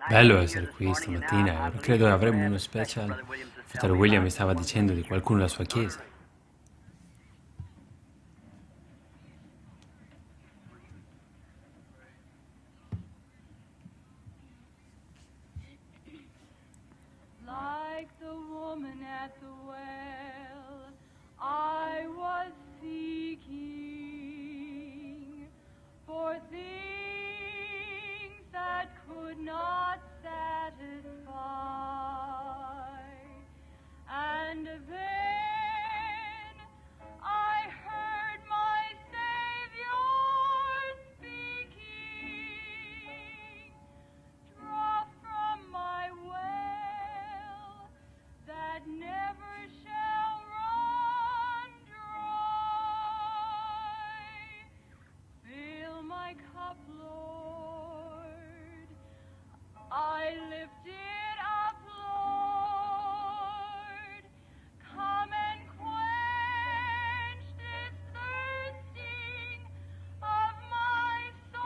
Bello essere qui stamattina. Credo avremo uno special. Fratello William mi stava dicendo di qualcuno della sua chiesa. Like the woman at the well, I was seeking for things that could not satisfy. And then I heard my Savior speaking, draw from my well that never shall run dry. Fill my cup, Lord. I lift it up, Lord. Come and quench this thirsting of my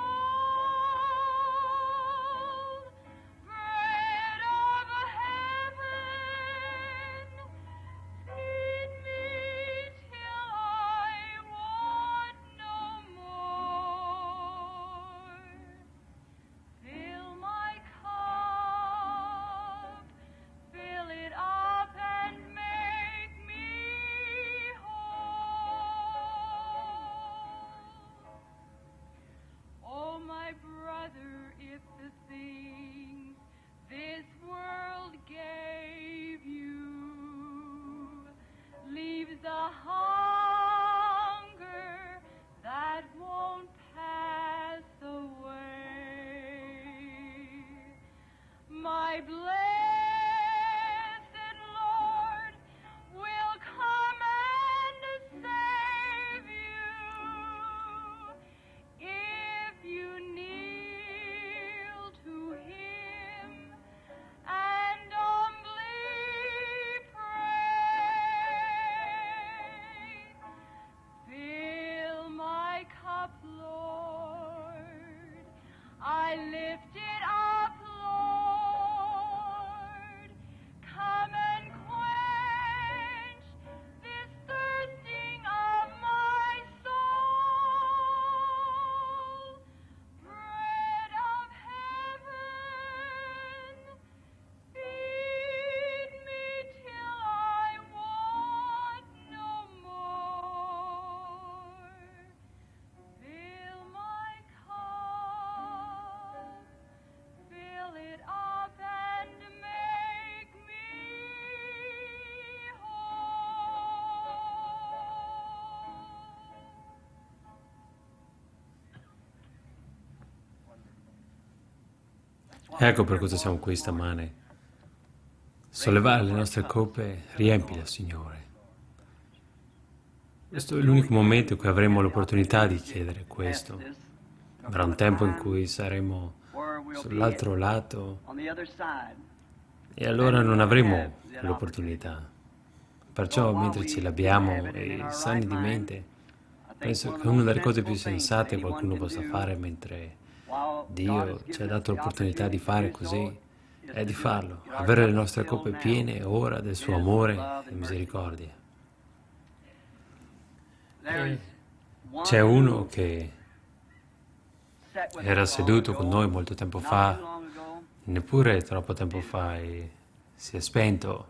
soul. Bread of heaven, feed me till I want no more. Fill my cup, fill it up and make me whole. Oh, my brother, if the things this world gave you leaves a hunger that won't pass away, my blessed Lord will come and save you if you kneel to Him and humbly pray. Fill my cup, Lord. I lift it up, Lord. Come and quench this thirsting of my soul. Bread of heaven, feed me till I want no more. Fill my cup, fill it up and make me whole. Ecco per cosa siamo qui stamane. Sollevare le nostre coppe, riempila, Signore. Questo è l'unico momento in cui avremo l'opportunità di chiedere questo. Avrà un tempo in cui saremo sull'altro lato e allora non avremo l'opportunità. Perciò, mentre ce l'abbiamo e sani di mente, penso che una delle cose più sensate che qualcuno possa fare mentre Dio ci ha dato l'opportunità di fare così è di farlo, avere le nostre coppe piene ora del suo amore e misericordia. E c'è uno che era seduto con noi molto tempo fa, neppure troppo tempo fa, e si è spento.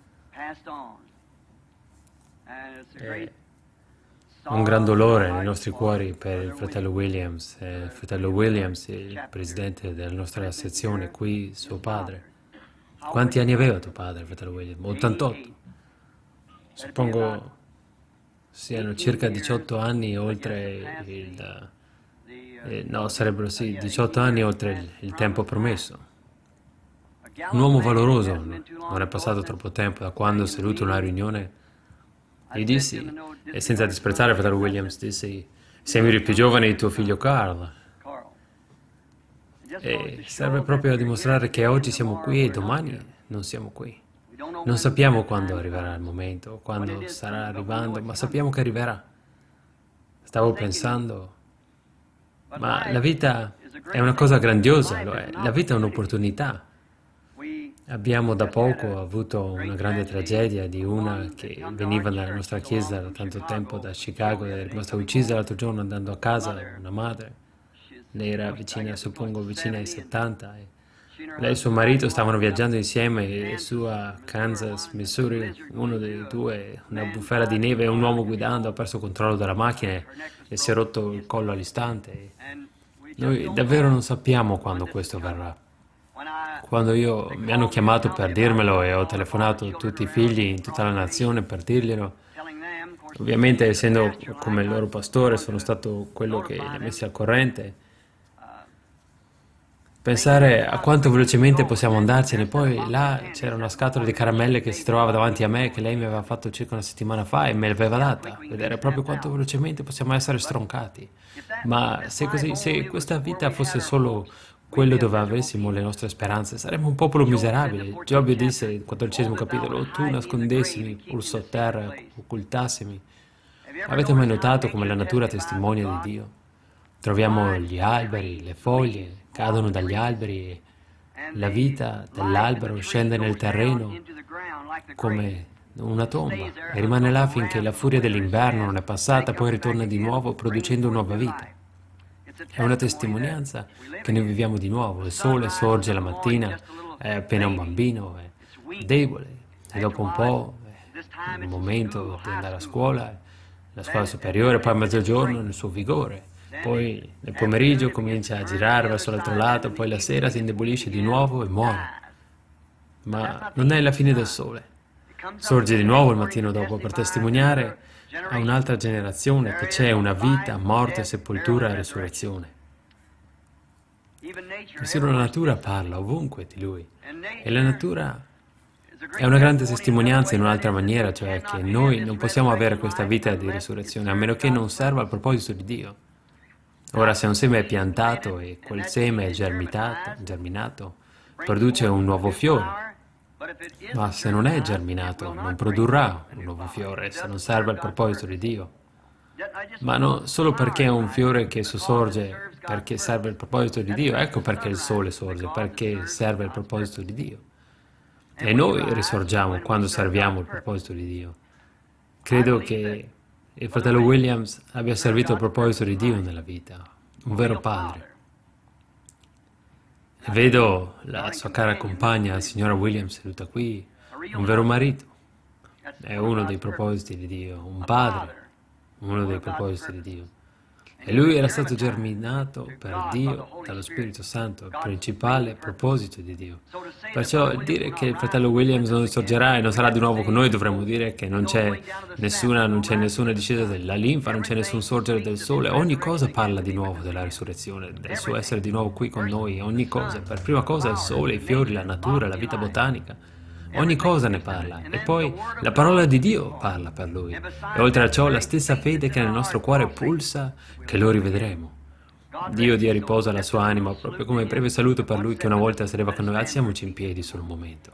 E un gran dolore nei nostri cuori per il fratello Williams. Il fratello Williams è il presidente della nostra sezione qui, suo padre. Quanti anni aveva tuo padre, fratello Williams? 88. Suppongo siano circa 18 anni oltre no, sarebbero sì, 18 anni oltre il tempo promesso. Un uomo valoroso, non è passato troppo tempo da quando, seduto in una riunione, gli dissi, e senza disprezzare il fratello Williams, dissi, sembri più giovane di tuo figlio Carl. E serve proprio a dimostrare che oggi siamo qui e domani non siamo qui. Non sappiamo quando arriverà il momento, quando starà arrivando, ma sappiamo che arriverà. Stavo pensando, ma la vita È una cosa grandiosa, lo è. La vita è un'opportunità. Abbiamo da poco avuto una grande tragedia di una che veniva nella nostra chiesa da tanto tempo da Chicago, è rimasta uccisa l'altro giorno andando a casa, una madre. Lei era vicina, suppongo, vicina ai 70. E lei e suo marito stavano viaggiando insieme e su a Kansas, Missouri, uno dei due, una bufera di neve e un uomo guidando ha perso il controllo della macchina e si è rotto il collo all'istante. Noi davvero non sappiamo quando questo avverrà. Quando mi hanno chiamato per dirmelo e ho telefonato a tutti i figli in tutta la nazione per dirglielo, ovviamente essendo come il loro pastore sono stato quello che li ha messi al corrente. Pensare a quanto velocemente possiamo andarcene, poi là c'era una scatola di caramelle che si trovava davanti a me che lei mi aveva fatto circa una settimana fa e me l'aveva data, vedere proprio quanto velocemente possiamo essere stroncati. Ma se così, se questa vita fosse solo quello dove avessimo le nostre speranze, saremmo un popolo miserabile. Giobbe disse nel 14° capitolo, tu nascondessimi pur sotterra, occultassimi. Avete mai notato come la natura testimonia di Dio? Troviamo gli alberi, le foglie, cadono dagli alberi e la vita dell'albero scende nel terreno come una tomba e rimane là finché la furia dell'inverno non è passata, poi ritorna di nuovo producendo nuova vita. È una testimonianza che noi viviamo di nuovo. Il sole sorge la mattina, è appena un bambino, è debole e dopo un po' è il momento di andare a scuola, la scuola superiore, poi a mezzogiorno nel suo vigore. Poi nel pomeriggio comincia a girare verso l'altro lato, poi la sera si indebolisce di nuovo e muore. Ma non è la fine del sole. Sorge di nuovo il mattino dopo per testimoniare a un'altra generazione che c'è una vita, morte, sepoltura e risurrezione. Persino la natura parla ovunque di Lui. E la natura è una grande testimonianza in un'altra maniera, cioè che noi non possiamo avere questa vita di risurrezione a meno che non serva al proposito di Dio. Ora, se un seme è piantato e quel seme è germinato, produce un nuovo fiore. Ma se non è germinato, non produrrà un nuovo fiore se non serve al proposito di Dio. Ma non solo perché è un fiore che sorge perché serve al proposito di Dio, ecco perché il sole sorge, perché serve al proposito di Dio. E noi risorgiamo quando serviamo al proposito di Dio. Credo che il fratello Williams abbia servito al proposito di Dio nella vita, un vero padre. E vedo la sua cara compagna, la signora Williams, seduta qui, un vero marito. È uno dei propositi di Dio, un padre, uno dei propositi di Dio. E lui era stato germinato per Dio dallo Spirito Santo, il principale proposito di Dio. Perciò dire che il fratello Williams non sorgerà e non sarà di nuovo con noi, dovremmo dire che non c'è nessuna discesa della linfa, non c'è nessun sorgere del sole. Ogni cosa parla di nuovo della risurrezione, del suo essere di nuovo qui con noi. Ogni cosa, per prima cosa il sole, i fiori, la natura, la vita botanica. Ogni cosa ne parla. E poi la parola di Dio parla per lui. E oltre a ciò la stessa fede che nel nostro cuore pulsa che lo rivedremo. Dio dia riposo alla sua anima, proprio come breve saluto per lui che una volta sedeva con noi. Alziamoci in piedi solo un momento.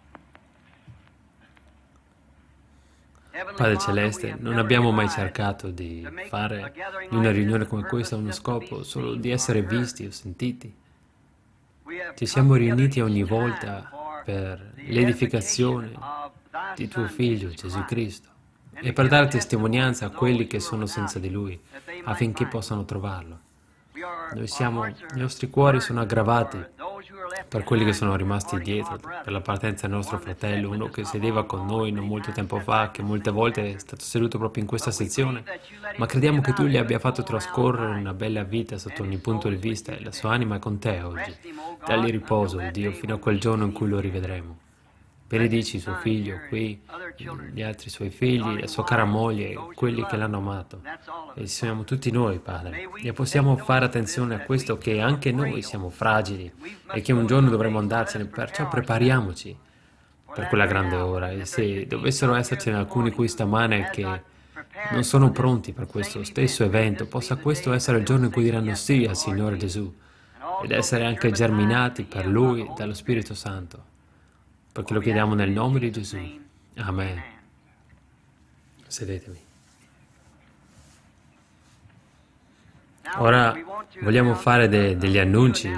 Padre Celeste, non abbiamo mai cercato di fare di una riunione come questa uno scopo solo di essere visti o sentiti. Ci siamo riuniti ogni volta per l'edificazione di tuo Figlio Gesù Cristo e per dare testimonianza a quelli che sono senza di Lui, affinché possano trovarlo. I nostri cuori sono aggravati per quelli che sono rimasti dietro, per la partenza del nostro fratello, uno che sedeva con noi non molto tempo fa, che molte volte è stato seduto proprio in questa sezione, ma crediamo che tu gli abbia fatto trascorrere una bella vita sotto ogni punto di vista e la sua anima è con te oggi. Dagli riposo, Dio, fino a quel giorno in cui lo rivedremo. Benedici suo figlio qui, gli altri suoi figli, la sua cara moglie, quelli che l'hanno amato. E siamo tutti noi, Padre. E possiamo fare attenzione a questo che anche noi siamo fragili e che un giorno dovremo andarcene, perciò prepariamoci per quella grande ora. E se dovessero essercene alcuni qui stamane che non sono pronti per questo stesso evento, possa questo essere il giorno in cui diranno sì al Signore Gesù ed essere anche germinati per Lui dallo Spirito Santo. Perché lo chiediamo nel nome di Gesù. Amen. Sedetevi. Ora vogliamo fare degli annunci.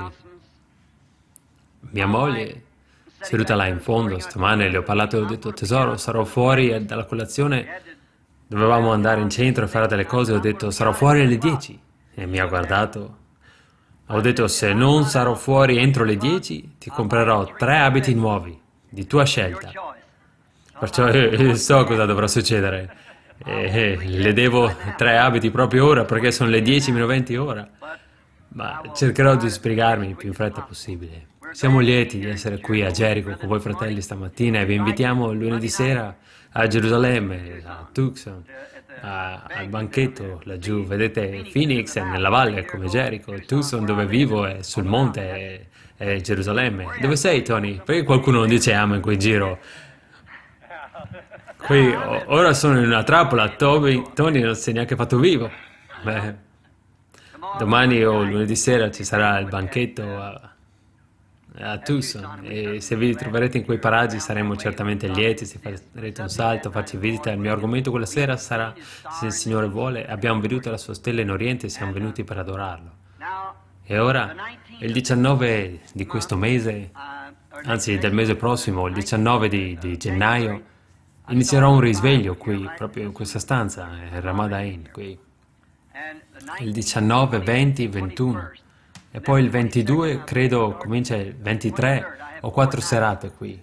Mia moglie, seduta là in fondo, stamane le ho parlato e ho detto, tesoro, sarò fuori dalla colazione, dovevamo andare in centro e fare delle cose, ho detto, sarò fuori alle 10. E mi ha guardato. Ho detto, se non sarò fuori entro le 10, ti comprerò 3 abiti nuovi, di tua scelta. Perciò so cosa dovrà succedere. Le devo 3 abiti proprio ora, perché sono le 10:20 ora. Ma cercherò di spiegarmi il più in fretta possibile. Siamo lieti di essere qui a Gerico con voi fratelli stamattina e vi invitiamo lunedì sera a Gerusalemme, a Tucson, al banchetto laggiù. Vedete, Phoenix è nella valle come Gerico, Tucson dove vivo è sul monte, è Gerusalemme. Dove sei, Tony? Perché qualcuno non dice amen qui in giro? Qui ora sono in una trappola, Tony non si è neanche fatto vivo. Beh, domani o lunedì sera ci sarà il banchetto a Tucson e se vi troverete in quei paraggi saremo certamente lieti se farete un salto, farci visita. Il mio argomento quella sera sarà, se il Signore vuole, abbiamo veduto la sua stella in Oriente e siamo venuti per adorarlo. E ora, il 19 di questo mese, anzi del mese prossimo, il 19 di gennaio, inizierò un risveglio qui, proprio in questa stanza, il Ramadan qui. Il 19, 20, 21. E poi il 22, credo, comincia il 23, ho 4 serate qui,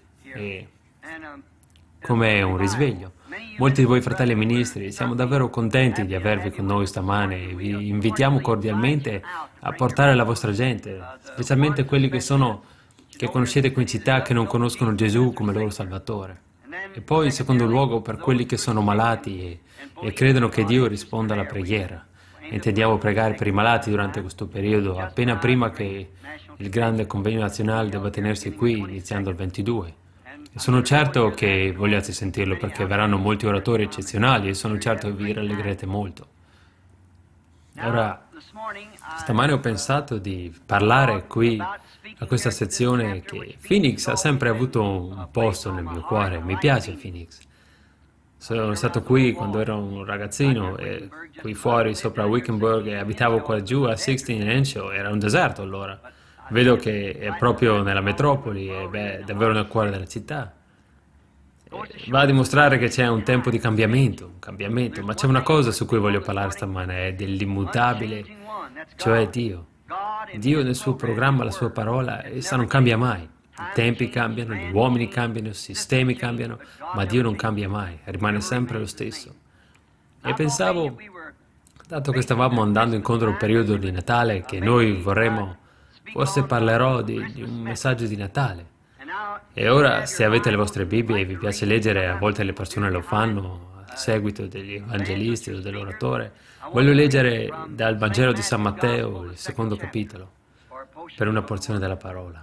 come un risveglio. Molti di voi fratelli ministri, siamo davvero contenti di avervi con noi stamane e vi invitiamo cordialmente a portare la vostra gente, specialmente quelli che conoscete qui in città, che non conoscono Gesù come loro Salvatore. E poi, in secondo luogo, per quelli che sono malati e credono che Dio risponda alla preghiera. Intendiamo pregare per i malati durante questo periodo, appena prima che il grande convegno nazionale debba tenersi qui, iniziando il 22. E sono certo che vogliate sentirlo, perché verranno molti oratori eccezionali e sono certo che vi rallegrerete molto. Ora, stamane ho pensato di parlare qui a questa sezione che Phoenix ha sempre avuto un posto nel mio cuore. Mi piace Phoenix. Sono stato qui quando ero un ragazzino, e qui fuori sopra Wickenburg, e abitavo qua giù a 16 Henshaw, era un deserto allora. Vedo che è proprio nella metropoli, è davvero nel cuore della città. Va a dimostrare che c'è un tempo di cambiamento, ma c'è una cosa su cui voglio parlare stamane, è dell'immutabile, cioè Dio. Dio nel suo programma, la sua parola, essa non cambia mai. I tempi cambiano, gli uomini cambiano, i sistemi cambiano, ma Dio non cambia mai, rimane sempre lo stesso. E pensavo, dato che stavamo andando incontro a un periodo di Natale, che noi vorremmo, forse parlerò di un messaggio di Natale. E ora, se avete le vostre Bibbie e vi piace leggere, a volte le persone lo fanno a seguito degli evangelisti o dell'oratore, voglio leggere dal Vangelo di San Matteo, il 2° capitolo, per una porzione della parola.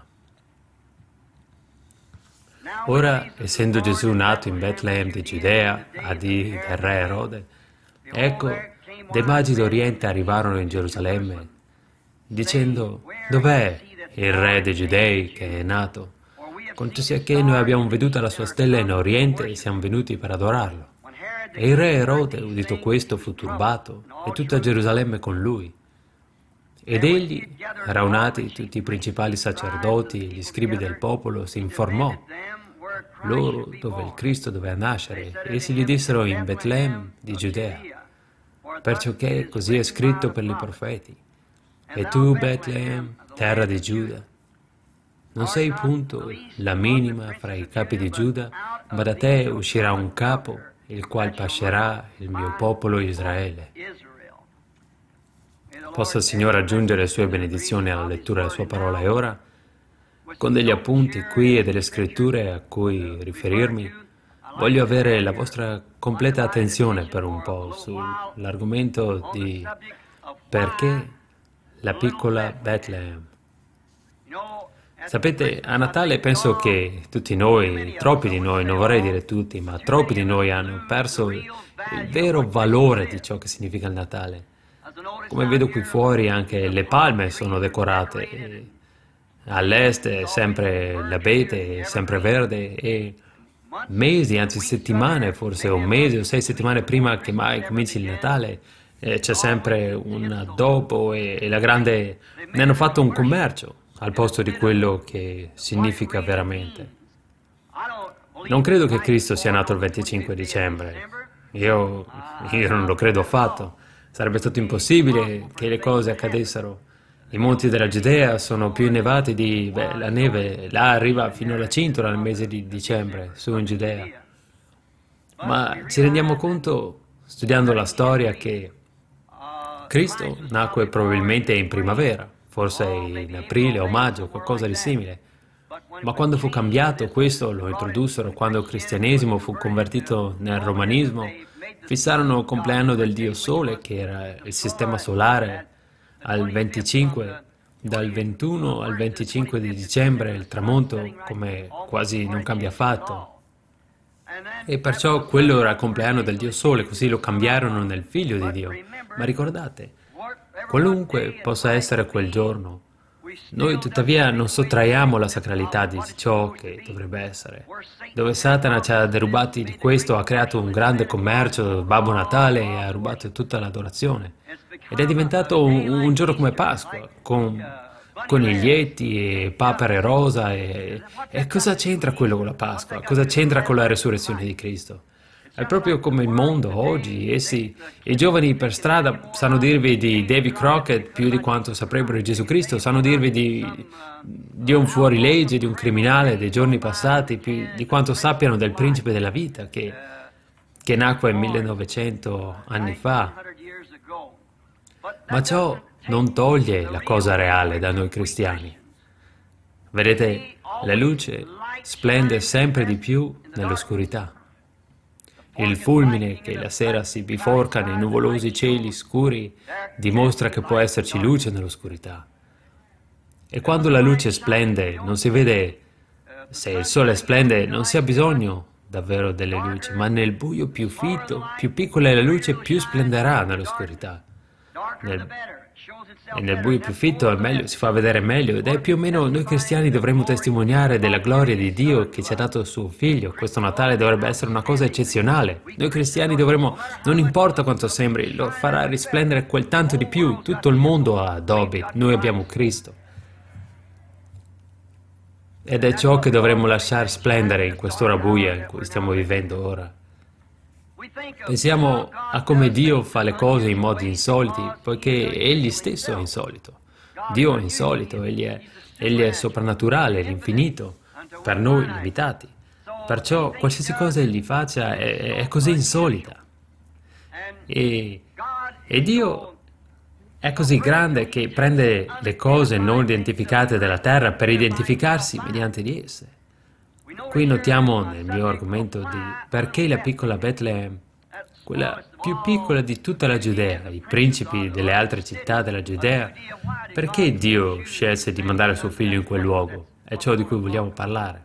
Ora, essendo Gesù nato in Betlemme di Giudea, a dì del re Erode, ecco, dei magi d'Oriente arrivarono in Gerusalemme, dicendo, dov'è il re dei Giudei che è nato? Conto sia che noi abbiamo veduto la sua stella in Oriente e siamo venuti per adorarlo. E il re Erode, udito questo, fu turbato, e tutta Gerusalemme con lui. Ed egli, raunati tutti i principali sacerdoti e gli scribi del popolo, si informò loro dove il Cristo doveva nascere. Essi gli dissero in Betlemme di Giudea, perciò che così è scritto per i profeti. E tu, Betlemme, terra di Giuda, non sei punto la minima fra i capi di Giuda, ma da te uscirà un capo, il quale pascerà il mio popolo Israele. Possa il Signore aggiungere le sue benedizioni alla lettura della sua parola. E ora, con degli appunti qui e delle scritture a cui riferirmi, voglio avere la vostra completa attenzione per un po' sull'argomento di perché la piccola Bethlehem. Sapete, a Natale penso che tutti noi, troppi di noi, non vorrei dire tutti, ma troppi di noi hanno perso il vero valore di ciò che significa il Natale. Come vedo qui fuori, anche le palme sono decorate. All'est è sempre l'abete, è sempre verde, e mesi, anzi settimane, forse un mese o 6 settimane prima che mai cominci il Natale, c'è sempre un dopo e la grande... Ne hanno fatto un commercio al posto di quello che significa veramente. Non credo che Cristo sia nato il 25 dicembre. Io non lo credo affatto. Sarebbe stato impossibile che le cose accadessero. I monti della Giudea sono più innevati di... la neve là arriva fino alla cintola nel mese di dicembre, su in Giudea. Ma ci rendiamo conto, studiando la storia, che Cristo nacque probabilmente in primavera, forse in aprile o maggio, qualcosa di simile. Ma quando fu cambiato questo, lo introdussero, quando il cristianesimo fu convertito nel romanismo, fissarono il compleanno del dio Sole, che era il sistema solare, al 25, dal 21 al 25 di dicembre, il tramonto come quasi non cambia affatto. E perciò quello era il compleanno del dio Sole, così lo cambiarono nel figlio di Dio. Ma ricordate, qualunque possa essere quel giorno, noi tuttavia non sottraiamo la sacralità di ciò che dovrebbe essere. Dove Satana ci ha derubati di questo, ha creato un grande commercio, Babbo Natale, e ha rubato tutta l'adorazione. Ed è diventato un giorno come Pasqua, con coniglietti e papere rosa. E cosa c'entra quello con la Pasqua? Cosa c'entra con la resurrezione di Cristo? È proprio come il mondo oggi. I giovani per strada sanno dirvi di Davy Crockett più di quanto saprebbero di Gesù Cristo, sanno dirvi di un fuorilegge, di un criminale dei giorni passati, più di quanto sappiano del principe della vita che nacque 1900 anni fa. Ma ciò non toglie la cosa reale da noi cristiani. Vedete, la luce splende sempre di più nell'oscurità. Il fulmine che la sera si biforca nei nuvolosi cieli scuri dimostra che può esserci luce nell'oscurità. E quando la luce splende, non si vede, se il sole splende, non si ha bisogno davvero delle luci, ma nel buio più fitto, più piccola è la luce, più splenderà nell'oscurità. E nel buio più fitto è meglio, si fa vedere meglio, ed è più o meno noi cristiani dovremmo testimoniare della gloria di Dio che ci ha dato il suo Figlio. Questo Natale dovrebbe essere una cosa eccezionale. Noi cristiani dovremmo, non importa quanto sembri, lo farà risplendere quel tanto di più. Tutto il mondo ha Adobe, noi abbiamo Cristo. Ed è ciò che dovremmo lasciare splendere in quest'ora buia in cui stiamo vivendo ora. Pensiamo a come Dio fa le cose in modi insoliti, poiché Egli stesso è insolito. Dio è insolito, Egli è soprannaturale, l'infinito, per noi limitati. Perciò qualsiasi cosa Egli faccia è così insolita. E Dio è così grande che prende le cose non identificate della terra per identificarsi mediante di esse. Qui notiamo nel mio argomento di perché la piccola Betlemme, quella più piccola di tutta la Giudea, i principi delle altre città della Giudea, perché Dio scelse di mandare suo figlio in quel luogo? È ciò di cui vogliamo parlare.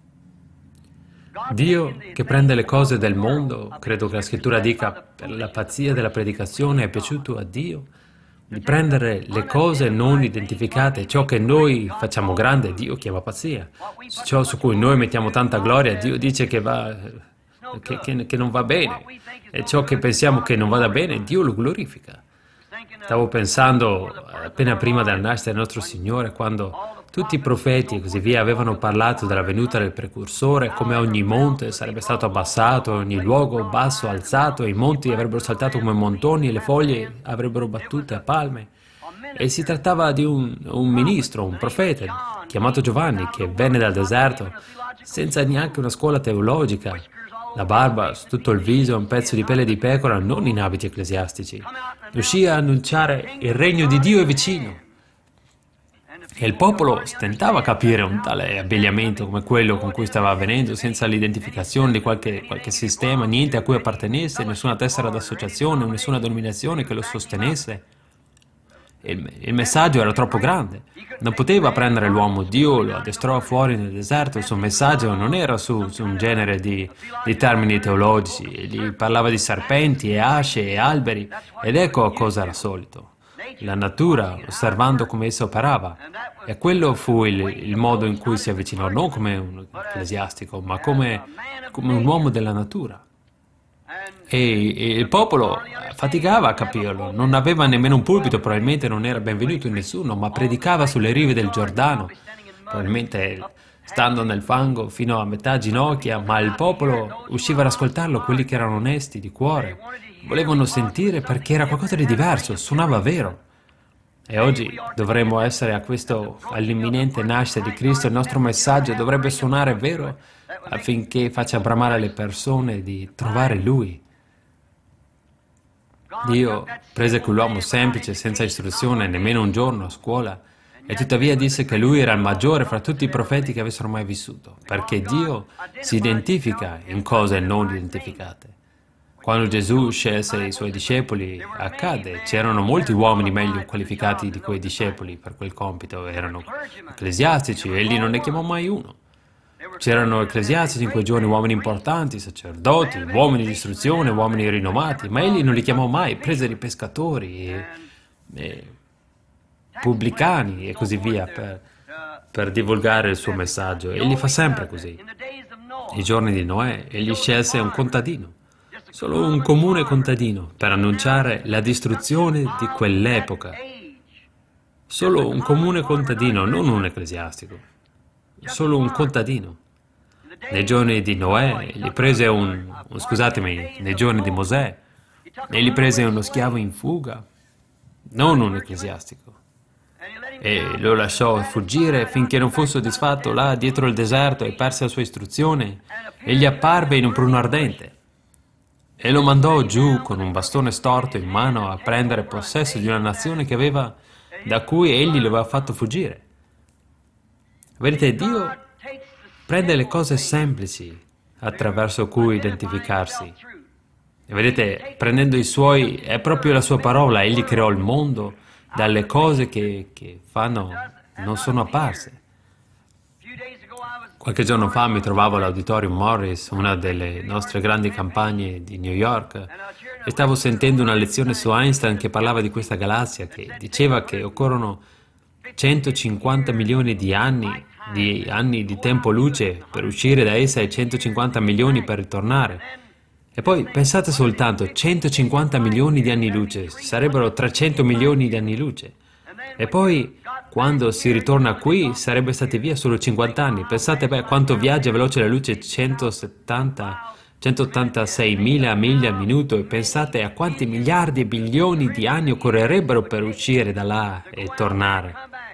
Dio che prende le cose del mondo, credo che la scrittura dica, per la pazzia della predicazione è piaciuto a Dio, di prendere le cose non identificate, ciò che noi facciamo grande, Dio chiama pazzia. Ciò su cui noi mettiamo tanta gloria, Dio dice che non va bene. E ciò che pensiamo che non vada bene, Dio lo glorifica. Stavo pensando appena prima della nascita del nostro Signore, quando tutti i profeti e così via avevano parlato della venuta del precursore, come ogni monte sarebbe stato abbassato, ogni luogo basso alzato, e i monti avrebbero saltato come montoni e le foglie avrebbero battute a palme. E si trattava di un ministro, un profeta, chiamato Giovanni, che venne dal deserto, senza neanche una scuola teologica, la barba su tutto il viso, un pezzo di pelle di pecora, non in abiti ecclesiastici. Uscì a annunciare il regno di Dio è vicino. E il popolo stentava a capire un tale abbigliamento come quello con cui stava avvenendo, senza l'identificazione di qualche sistema, niente a cui appartenesse, nessuna tessera d'associazione, nessuna denominazione che lo sostenesse. Il messaggio era troppo grande. Non poteva prendere l'uomo. Dio lo addestrò fuori nel deserto. Il suo messaggio non era su un genere di termini teologici. Egli parlava di serpenti e asce e alberi. Ed ecco a cosa era solito. La natura, osservando come essa operava. E quello fu il modo in cui si avvicinò, non come un ecclesiastico, ma come un uomo della natura. E il popolo faticava a capirlo, non aveva nemmeno un pulpito, probabilmente non era benvenuto in nessuno, ma predicava sulle rive del Giordano, probabilmente stando nel fango fino a metà ginocchia, ma il popolo usciva ad ascoltarlo, quelli che erano onesti di cuore, volevano sentire perché era qualcosa di diverso, suonava vero. E oggi dovremmo essere all'imminente nascita di Cristo, il nostro messaggio dovrebbe suonare vero affinché faccia bramare le persone di trovare Lui. Dio prese quell'uomo semplice, senza istruzione, nemmeno un giorno a scuola, e tuttavia disse che lui era il maggiore fra tutti i profeti che avessero mai vissuto, perché Dio si identifica in cose non identificate. Quando Gesù scelse i suoi discepoli, accade, c'erano molti uomini meglio qualificati di quei discepoli per quel compito, erano ecclesiastici, egli non ne chiamò mai uno. C'erano ecclesiastici in quei giorni, uomini importanti, sacerdoti, uomini di istruzione, uomini rinomati, ma egli non li chiamò mai, prese i pescatori e pubblicani e così via per divulgare il suo messaggio. Egli fa sempre così. I giorni di Noè, egli scelse un contadino, solo un comune contadino, per annunciare la distruzione di quell'epoca. Solo un comune contadino, non un ecclesiastico, solo un contadino. Nei giorni di Noè, egli prese nei giorni di Mosè, egli prese uno schiavo in fuga, non un ecclesiastico, e lo lasciò fuggire finché non fu soddisfatto là dietro il deserto e perse la sua istruzione. Egli apparve in un pruno ardente e lo mandò giù con un bastone storto in mano a prendere possesso di una nazione da cui egli lo aveva fatto fuggire. Vedete, Dio prende le cose semplici attraverso cui identificarsi. E vedete, prendendo i suoi, è proprio la sua parola, egli creò il mondo dalle cose che non sono apparse. Qualche giorno fa mi trovavo all'Auditorium Morris, una delle nostre grandi campagne di New York, e stavo sentendo una lezione su Einstein che parlava di questa galassia, che diceva che occorrono 150 milioni di anni di tempo luce per uscire da essa e 150 milioni per ritornare. E poi pensate soltanto, 150 milioni di anni luce, sarebbero 300 milioni di anni luce. E poi, quando si ritorna qui, sarebbe stati via solo 50 anni. Pensate, quanto viaggia veloce la luce, 186 mila miglia al minuto, e pensate a quanti miliardi e bilioni di anni occorrerebbero per uscire da là e tornare.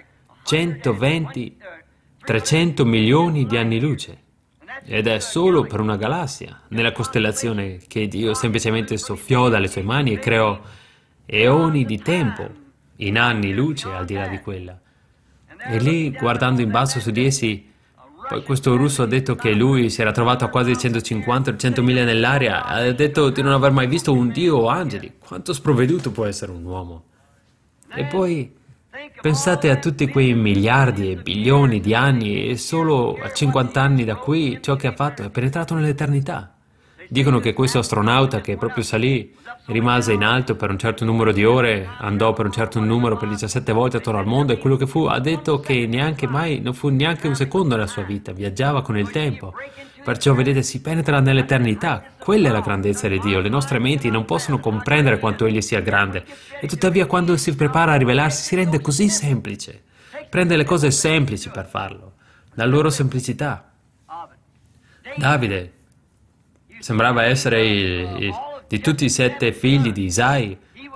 120, 300 milioni di anni luce. Ed è solo per una galassia, nella costellazione che Dio semplicemente soffiò dalle sue mani e creò eoni di tempo, in anni luce al di là di quella. E lì, guardando in basso su di essi, poi questo russo ha detto che lui si era trovato a quasi 150-100 miglia nell'aria, ha detto di non aver mai visto un Dio o angeli. Quanto sprovveduto può essere un uomo? E poi pensate a tutti quei miliardi e bilioni di anni, e solo a 50 anni da qui ciò che ha fatto è penetrato nell'eternità. Dicono che questo astronauta che proprio salì, rimase in alto per un certo numero di ore, andò per un certo numero per 17 volte attorno al mondo, e quello che fu, ha detto che non fu neanche un secondo nella sua vita, viaggiava con il tempo. Perciò, vedete, si penetra nell'eternità. Quella è la grandezza di Dio. Le nostre menti non possono comprendere quanto Egli sia grande. E tuttavia, quando si prepara a rivelarsi, si rende così semplice. Prende le cose semplici per farlo, la loro semplicità. Davide sembrava essere di tutti i 7 figli di Isai,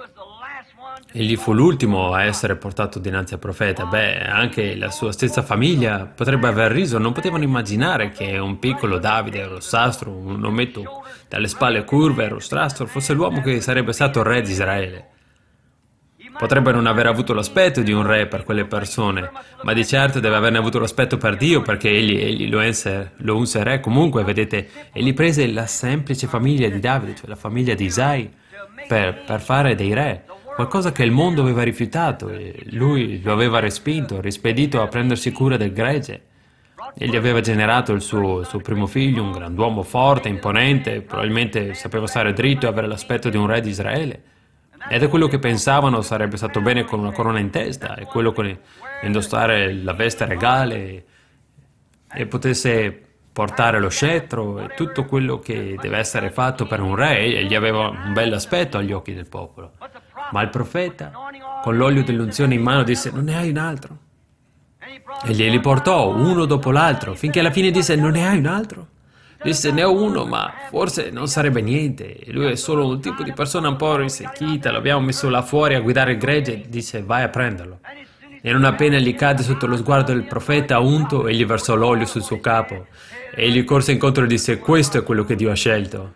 egli fu l'ultimo a essere portato dinanzi al profeta. Anche la sua stessa famiglia potrebbe aver riso, non potevano immaginare che un piccolo Davide rossastro, un ometto dalle spalle curve e rostrastro, fosse l'uomo che sarebbe stato il re di Israele. Potrebbe non aver avuto l'aspetto di un re per quelle persone, ma di certo deve averne avuto l'aspetto per Dio, perché egli lo unse re. Comunque, vedete, egli prese la semplice famiglia di Davide, cioè la famiglia di Isai, per fare dei re, qualcosa che il mondo aveva rifiutato, e lui lo aveva respinto, rispedito a prendersi cura del gregge. Egli aveva generato il suo primo figlio, un grand'uomo forte, imponente, probabilmente sapeva stare dritto e avere l'aspetto di un re di Israele. Ed è quello che pensavano sarebbe stato bene con una corona in testa, e quello con indossare la veste regale e potesse portare lo scettro e tutto quello che deve essere fatto per un re, e gli aveva un bel aspetto agli occhi del popolo. Ma il profeta, con l'olio dell'unzione in mano, disse: non ne hai un altro? E glieli portò uno dopo l'altro, finché alla fine disse: non ne hai un altro? Disse: ne ho uno, ma forse non sarebbe niente. E lui è solo un tipo di persona un po' risecchita, l'abbiamo messo là fuori a guidare il gregge, e disse: vai a prenderlo. E non appena gli cadde sotto lo sguardo del profeta unto, egli versò l'olio sul suo capo. E gli corse incontro e disse: questo è quello che Dio ha scelto.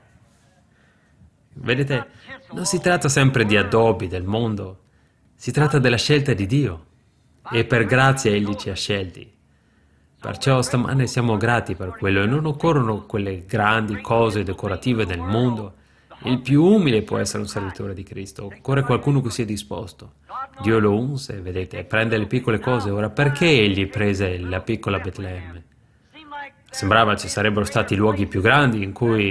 Vedete, non si tratta sempre di addobbi del mondo, si tratta della scelta di Dio. E per grazia egli ci ha scelti. Perciò stamane siamo grati per quello, e non occorrono quelle grandi cose decorative del mondo. Il più umile può essere un servitore di Cristo, occorre qualcuno che sia disposto. Dio lo unse, vedete, prende le piccole cose. Ora, perché egli prese la piccola Betlemme? Sembrava ci sarebbero stati luoghi più grandi in cui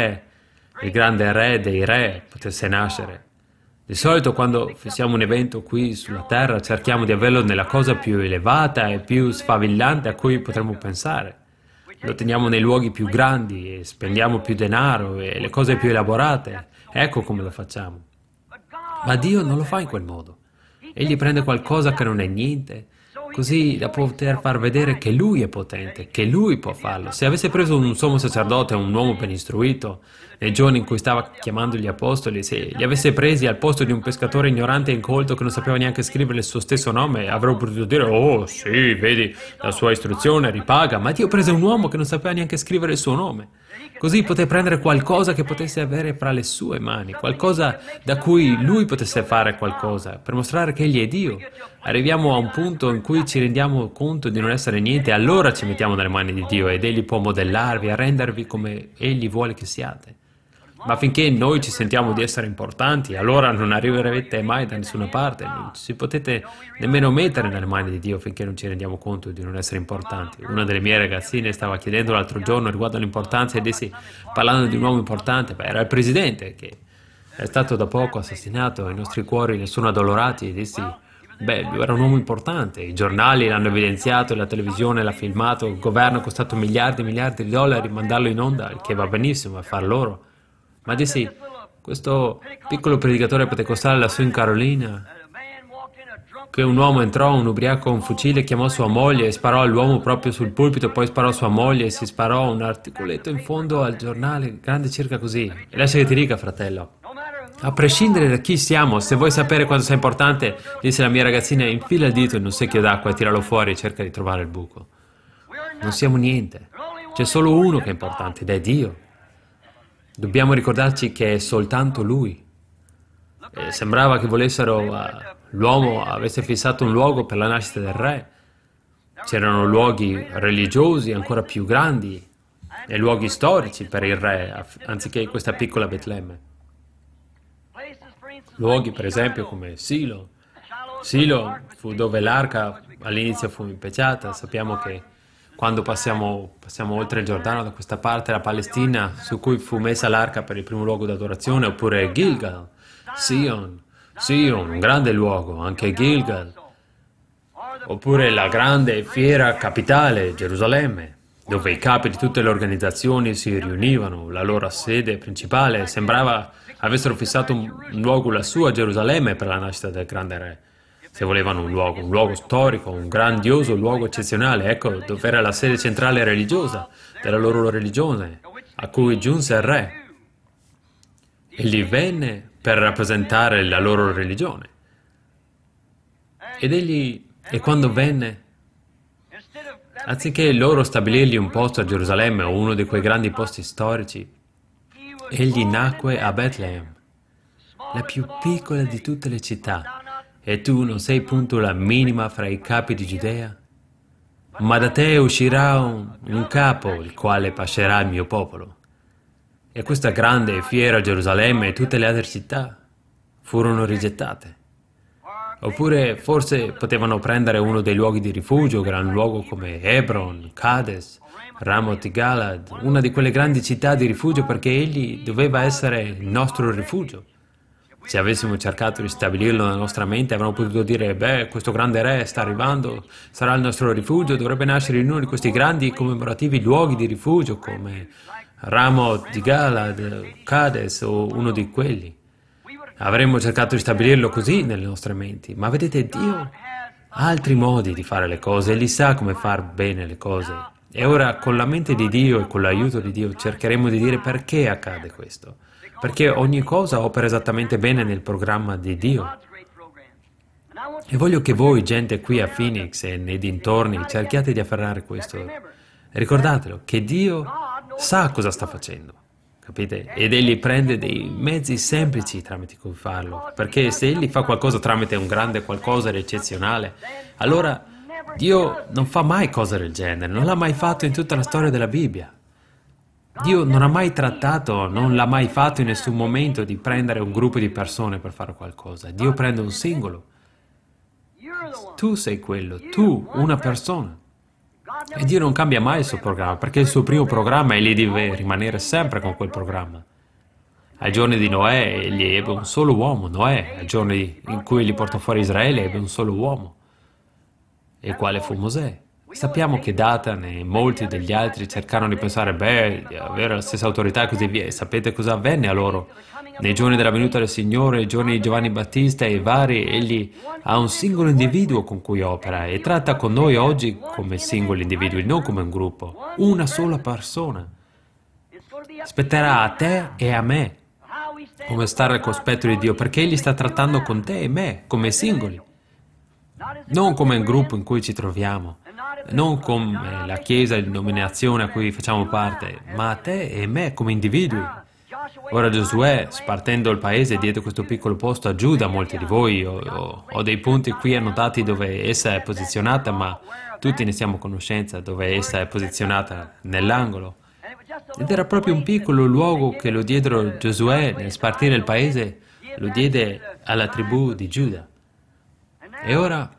il grande re dei re, potesse nascere. Di solito quando fissiamo un evento qui sulla terra cerchiamo di averlo nella cosa più elevata e più sfavillante a cui potremmo pensare. Lo teniamo nei luoghi più grandi e spendiamo più denaro e le cose più elaborate. Ecco come lo facciamo. Ma Dio non lo fa in quel modo. Egli prende qualcosa che non è niente, così da poter far vedere che Lui è potente, che Lui può farlo. Se avesse preso un sommo sacerdote, un uomo ben istruito, nei giorni in cui stava chiamando gli apostoli, se li avesse presi al posto di un pescatore ignorante e incolto che non sapeva neanche scrivere il suo stesso nome, avrebbero potuto dire: oh sì, vedi, la sua istruzione ripaga. Ma Dio prese un uomo che non sapeva neanche scrivere il suo nome. Così poté prendere qualcosa che potesse avere fra le sue mani, qualcosa da cui Lui potesse fare qualcosa, per mostrare che Egli è Dio. Arriviamo a un punto in cui ci rendiamo conto di non essere niente, allora ci mettiamo nelle mani di Dio ed Egli può modellarvi, rendervi come Egli vuole che siate. Ma finché noi ci sentiamo di essere importanti, allora non arriverete mai da nessuna parte, non ci potete nemmeno mettere nelle mani di Dio finché non ci rendiamo conto di non essere importanti. Una delle mie ragazzine stava chiedendo l'altro giorno riguardo all'importanza e dissi, parlando di un uomo importante, era il presidente che è stato da poco assassinato, i nostri cuori ne sono addolorati, e dissi: lui era un uomo importante, i giornali l'hanno evidenziato, la televisione l'ha filmato, il governo ha costato miliardi e miliardi di dollari mandarlo in onda, il che va benissimo, a far loro. Ma dissi, questo piccolo predicatore pentecostale lassù in Carolina, che un uomo entrò, un ubriaco, un fucile, chiamò sua moglie e sparò all'uomo proprio sul pulpito, poi sparò a sua moglie e si sparò un articoletto in fondo al giornale, grande circa così. E lascia che ti dica, fratello, a prescindere da chi siamo, se vuoi sapere quanto sei importante, disse la mia ragazzina, infila il dito in un secchio d'acqua e tiralo fuori e cerca di trovare il buco. Non siamo niente, c'è solo uno che è importante ed è Dio. Dobbiamo ricordarci che è soltanto Lui. E sembrava che l'uomo avesse fissato un luogo per la nascita del re. C'erano luoghi religiosi ancora più grandi e luoghi storici per il re, anziché questa piccola Betlemme. Luoghi, per esempio, come Silo. Silo fu dove l'arca all'inizio fu impeciata. Sappiamo che quando passiamo oltre il Giordano da questa parte, la Palestina, su cui fu messa l'arca per il primo luogo d'adorazione, oppure Gilgal, Sion, un grande luogo, anche Gilgal, oppure la grande fiera capitale, Gerusalemme, dove i capi di tutte le organizzazioni si riunivano, la loro sede principale, sembrava avessero fissato un luogo lassù a Gerusalemme per la nascita del grande re. Se volevano un luogo storico, un grandioso luogo eccezionale, ecco dove era la sede centrale religiosa della loro religione, a cui giunse il re. Egli venne per rappresentare la loro religione. E quando venne, anziché loro stabilirgli un posto a Gerusalemme o uno di quei grandi posti storici, egli nacque a Betlemme, la più piccola di tutte le città. E tu non sei punto la minima fra i capi di Giudea? Ma da te uscirà un capo, il quale pascerà il mio popolo. E questa grande e fiera Gerusalemme e tutte le altre città furono rigettate. Oppure forse potevano prendere uno dei luoghi di rifugio, gran luogo come Hebron, Cades, Ramoth Galad, una di quelle grandi città di rifugio, perché egli doveva essere il nostro rifugio. Se avessimo cercato di stabilirlo nella nostra mente, avremmo potuto dire, beh, questo grande re sta arrivando, sarà il nostro rifugio, dovrebbe nascere in uno di questi grandi commemorativi luoghi di rifugio, come Ramoth di Galad, Cades o uno di quelli. Avremmo cercato di stabilirlo così nelle nostre menti, ma vedete, Dio ha altri modi di fare le cose, Egli sa come far bene le cose. E ora, con la mente di Dio e con l'aiuto di Dio, cercheremo di dire perché accade questo. Perché ogni cosa opera esattamente bene nel programma di Dio. E voglio che voi, gente qui a Phoenix e nei dintorni, cerchiate di afferrare questo. Ricordatelo, che Dio sa cosa sta facendo. Capite? Ed Egli prende dei mezzi semplici tramite cui farlo. Perché se Egli fa qualcosa tramite un grande qualcosa di eccezionale, allora Dio non fa mai cose del genere, non l'ha mai fatto in tutta la storia della Bibbia. Dio non ha mai trattato, non l'ha mai fatto in nessun momento di prendere un gruppo di persone per fare qualcosa. Dio prende un singolo. Tu sei quello, tu, una persona. E Dio non cambia mai il suo programma, perché il suo primo programma egli deve rimanere sempre con quel programma. Ai giorni di Noè egli ebbe un solo uomo, Noè, ai giorni in cui egli portò fuori Israele ebbe un solo uomo, il quale fu Mosè. Sappiamo che Datan e molti degli altri cercarono di pensare, di avere la stessa autorità e così via. E sapete cosa avvenne a loro? Nei giorni della venuta del Signore, nei giorni di Giovanni Battista e vari, egli ha un singolo individuo con cui opera e tratta con noi oggi come singoli individui, non come un gruppo. Una sola persona. Spetterà a te e a me come stare al cospetto di Dio, perché egli sta trattando con te e me come singoli. Non come un gruppo in cui ci troviamo, non come la chiesa e la denominazione a cui facciamo parte, ma a te e me come individui. Ora Giosuè, spartendo il paese, diede questo piccolo posto a Giuda. Molti di voi ho dei punti qui annotati dove essa è posizionata, ma tutti ne siamo a conoscenza dove essa è posizionata nell'angolo. Ed era proprio un piccolo luogo che lo diedero Giosuè nel spartire il paese, lo diede alla tribù di Giuda. E ora,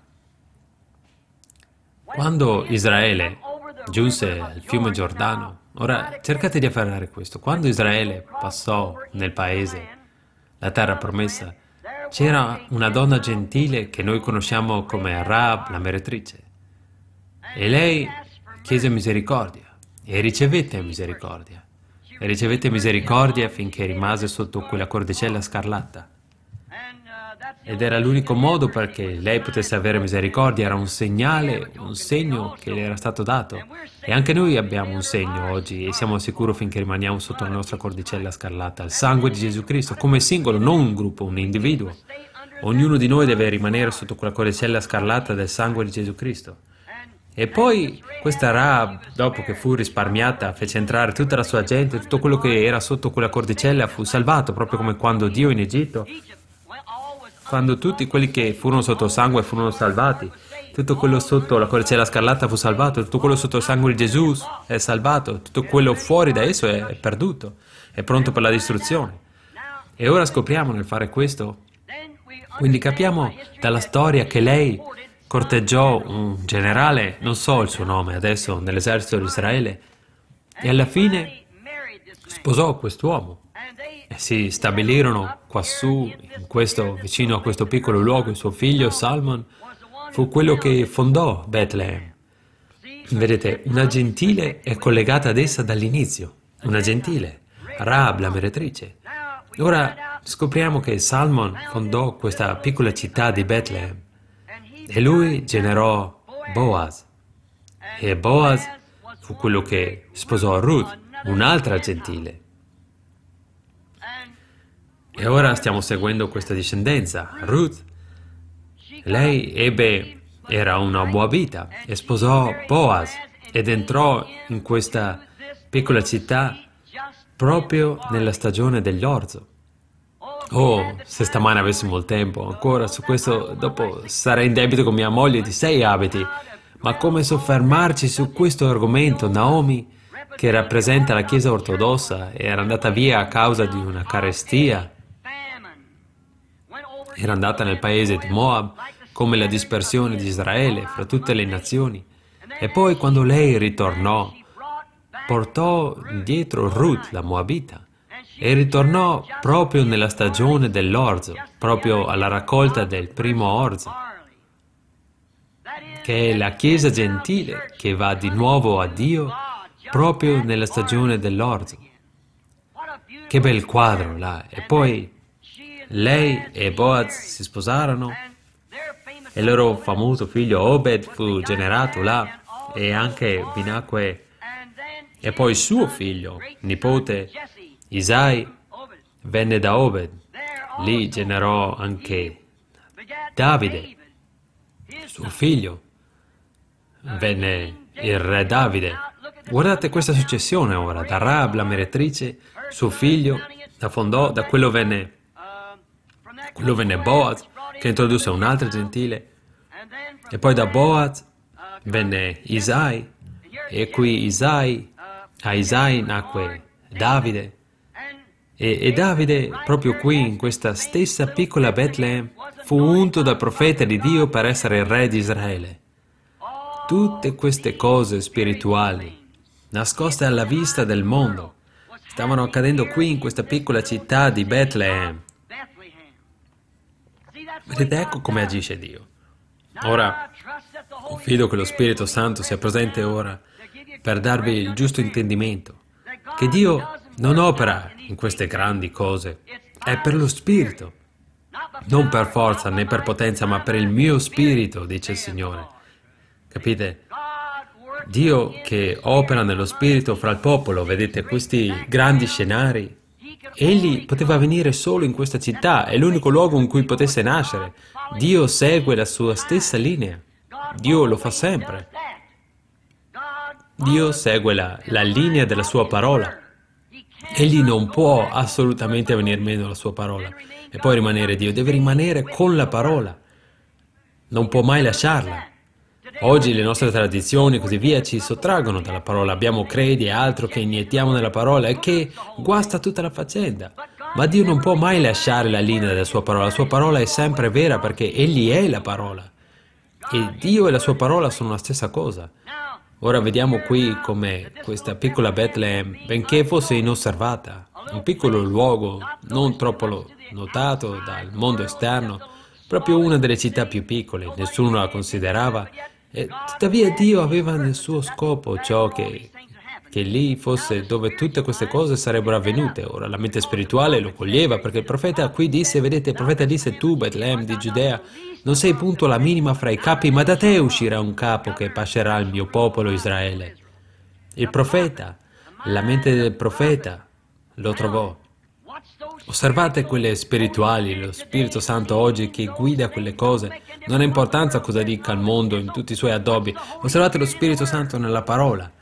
quando Israele giunse al fiume Giordano, ora cercate di afferrare questo, quando Israele passò nel paese, la terra promessa, c'era una donna gentile che noi conosciamo come Rahab la meretrice. E lei chiese misericordia e ricevette misericordia. E ricevette misericordia finché rimase sotto quella cordicella scarlatta. Ed era l'unico modo perché lei potesse avere misericordia, era un segnale, un segno che le era stato dato. E anche noi abbiamo un segno oggi e siamo sicuri finché rimaniamo sotto la nostra cordicella scarlatta, il sangue di Gesù Cristo, come singolo, non un gruppo, un individuo. Ognuno di noi deve rimanere sotto quella cordicella scarlatta del sangue di Gesù Cristo. E poi questa Rahab, dopo che fu risparmiata, fece entrare tutta la sua gente, tutto quello che era sotto quella cordicella fu salvato, proprio come quando Dio in Egitto, quando tutti quelli che furono sotto il sangue furono salvati, tutto quello sotto la cordicella scarlatta fu salvato, tutto quello sotto il sangue di Gesù è salvato, tutto quello fuori da esso è perduto, è pronto per la distruzione. E ora scopriamo nel fare questo, quindi capiamo dalla storia che lei corteggiò un generale, non so il suo nome adesso, nell'esercito di Israele, e alla fine sposò quest'uomo. E si stabilirono quassù, vicino a questo piccolo luogo, il suo figlio Salmon fu quello che fondò Bethlehem. Vedete, una gentile è collegata ad essa dall'inizio, una gentile, Rahab la meretrice. Ora scopriamo che Salmon fondò questa piccola città di Bethlehem e lui generò Boaz. E Boaz fu quello che sposò Ruth, un'altra gentile. E ora stiamo seguendo questa discendenza. Ruth, lei era una Moabita e sposò Boaz ed entrò in questa piccola città proprio nella stagione dell'orzo. Oh, se stamane avessimo il tempo, ancora su questo, dopo sarei in debito con mia moglie di 6 abiti, ma come soffermarci su questo argomento? Naomi, che rappresenta la Chiesa ortodossa, era andata via a causa di una carestia. Era andata nel paese di Moab, come la dispersione di Israele fra tutte le nazioni. E poi, quando lei ritornò, portò dietro Ruth, la Moabita. e ritornò proprio nella stagione dell'orzo, proprio alla raccolta del primo orzo, che è la Chiesa gentile che va di nuovo a Dio proprio nella stagione dell'orzo. Che bel quadro là! E poi lei e Boaz si sposarono e il loro famoso figlio Obed fu generato là e anche vi nacque e poi suo figlio, nipote Isai, venne da Obed. Lì generò anche Davide, suo figlio. Venne il re Davide. Guardate questa successione ora, da Rahab la meretrice, suo figlio, da quello venne Boaz, che introdusse un'altra gentile, e poi da Boaz venne Isai, e qui a Isai nacque Davide, e Davide, proprio qui, in questa stessa piccola Betlemme, fu unto dal profeta di Dio per essere il re di Israele. Tutte queste cose spirituali, nascoste alla vista del mondo, stavano accadendo qui in questa piccola città di Bethlehem. Vedete, ecco come agisce Dio. Ora, confido che lo Spirito Santo sia presente ora per darvi il giusto intendimento, che Dio non opera in queste grandi cose, è per lo Spirito, non per forza né per potenza, ma per il mio Spirito, dice il Signore. Capite? Dio che opera nello Spirito fra il popolo, vedete questi grandi scenari, Egli poteva venire solo in questa città, è l'unico luogo in cui potesse nascere. Dio segue la sua stessa linea. Dio lo fa sempre. Dio segue la linea della sua parola. Egli non può assolutamente venire meno alla sua parola e poi rimanere Dio. Deve rimanere con la parola. Non può mai lasciarla. Oggi le nostre tradizioni e così via ci sottraggono dalla parola. Abbiamo credi e altro che iniettiamo nella parola e che guasta tutta la faccenda. Ma Dio non può mai lasciare la linea della sua parola. La sua parola è sempre vera perché Egli è la parola. E Dio e la sua parola sono la stessa cosa. Ora vediamo qui come questa piccola Bethlehem, benché fosse inosservata, un piccolo luogo non troppo notato dal mondo esterno, proprio una delle città più piccole, nessuno la considerava, e tuttavia Dio aveva nel suo scopo ciò che lì fosse dove tutte queste cose sarebbero avvenute. Ora la mente spirituale lo coglieva perché il profeta qui disse, vedete, il profeta disse tu, Betlemme di Giudea, non sei punto la minima fra i capi, ma da te uscirà un capo che pascerà il mio popolo Israele. Il profeta, la mente del profeta lo trovò. Osservate quelle spirituali, lo Spirito Santo oggi che guida quelle cose. Non ha importanza cosa dica il mondo in tutti i suoi addobbi. Osservate lo Spirito Santo nella parola.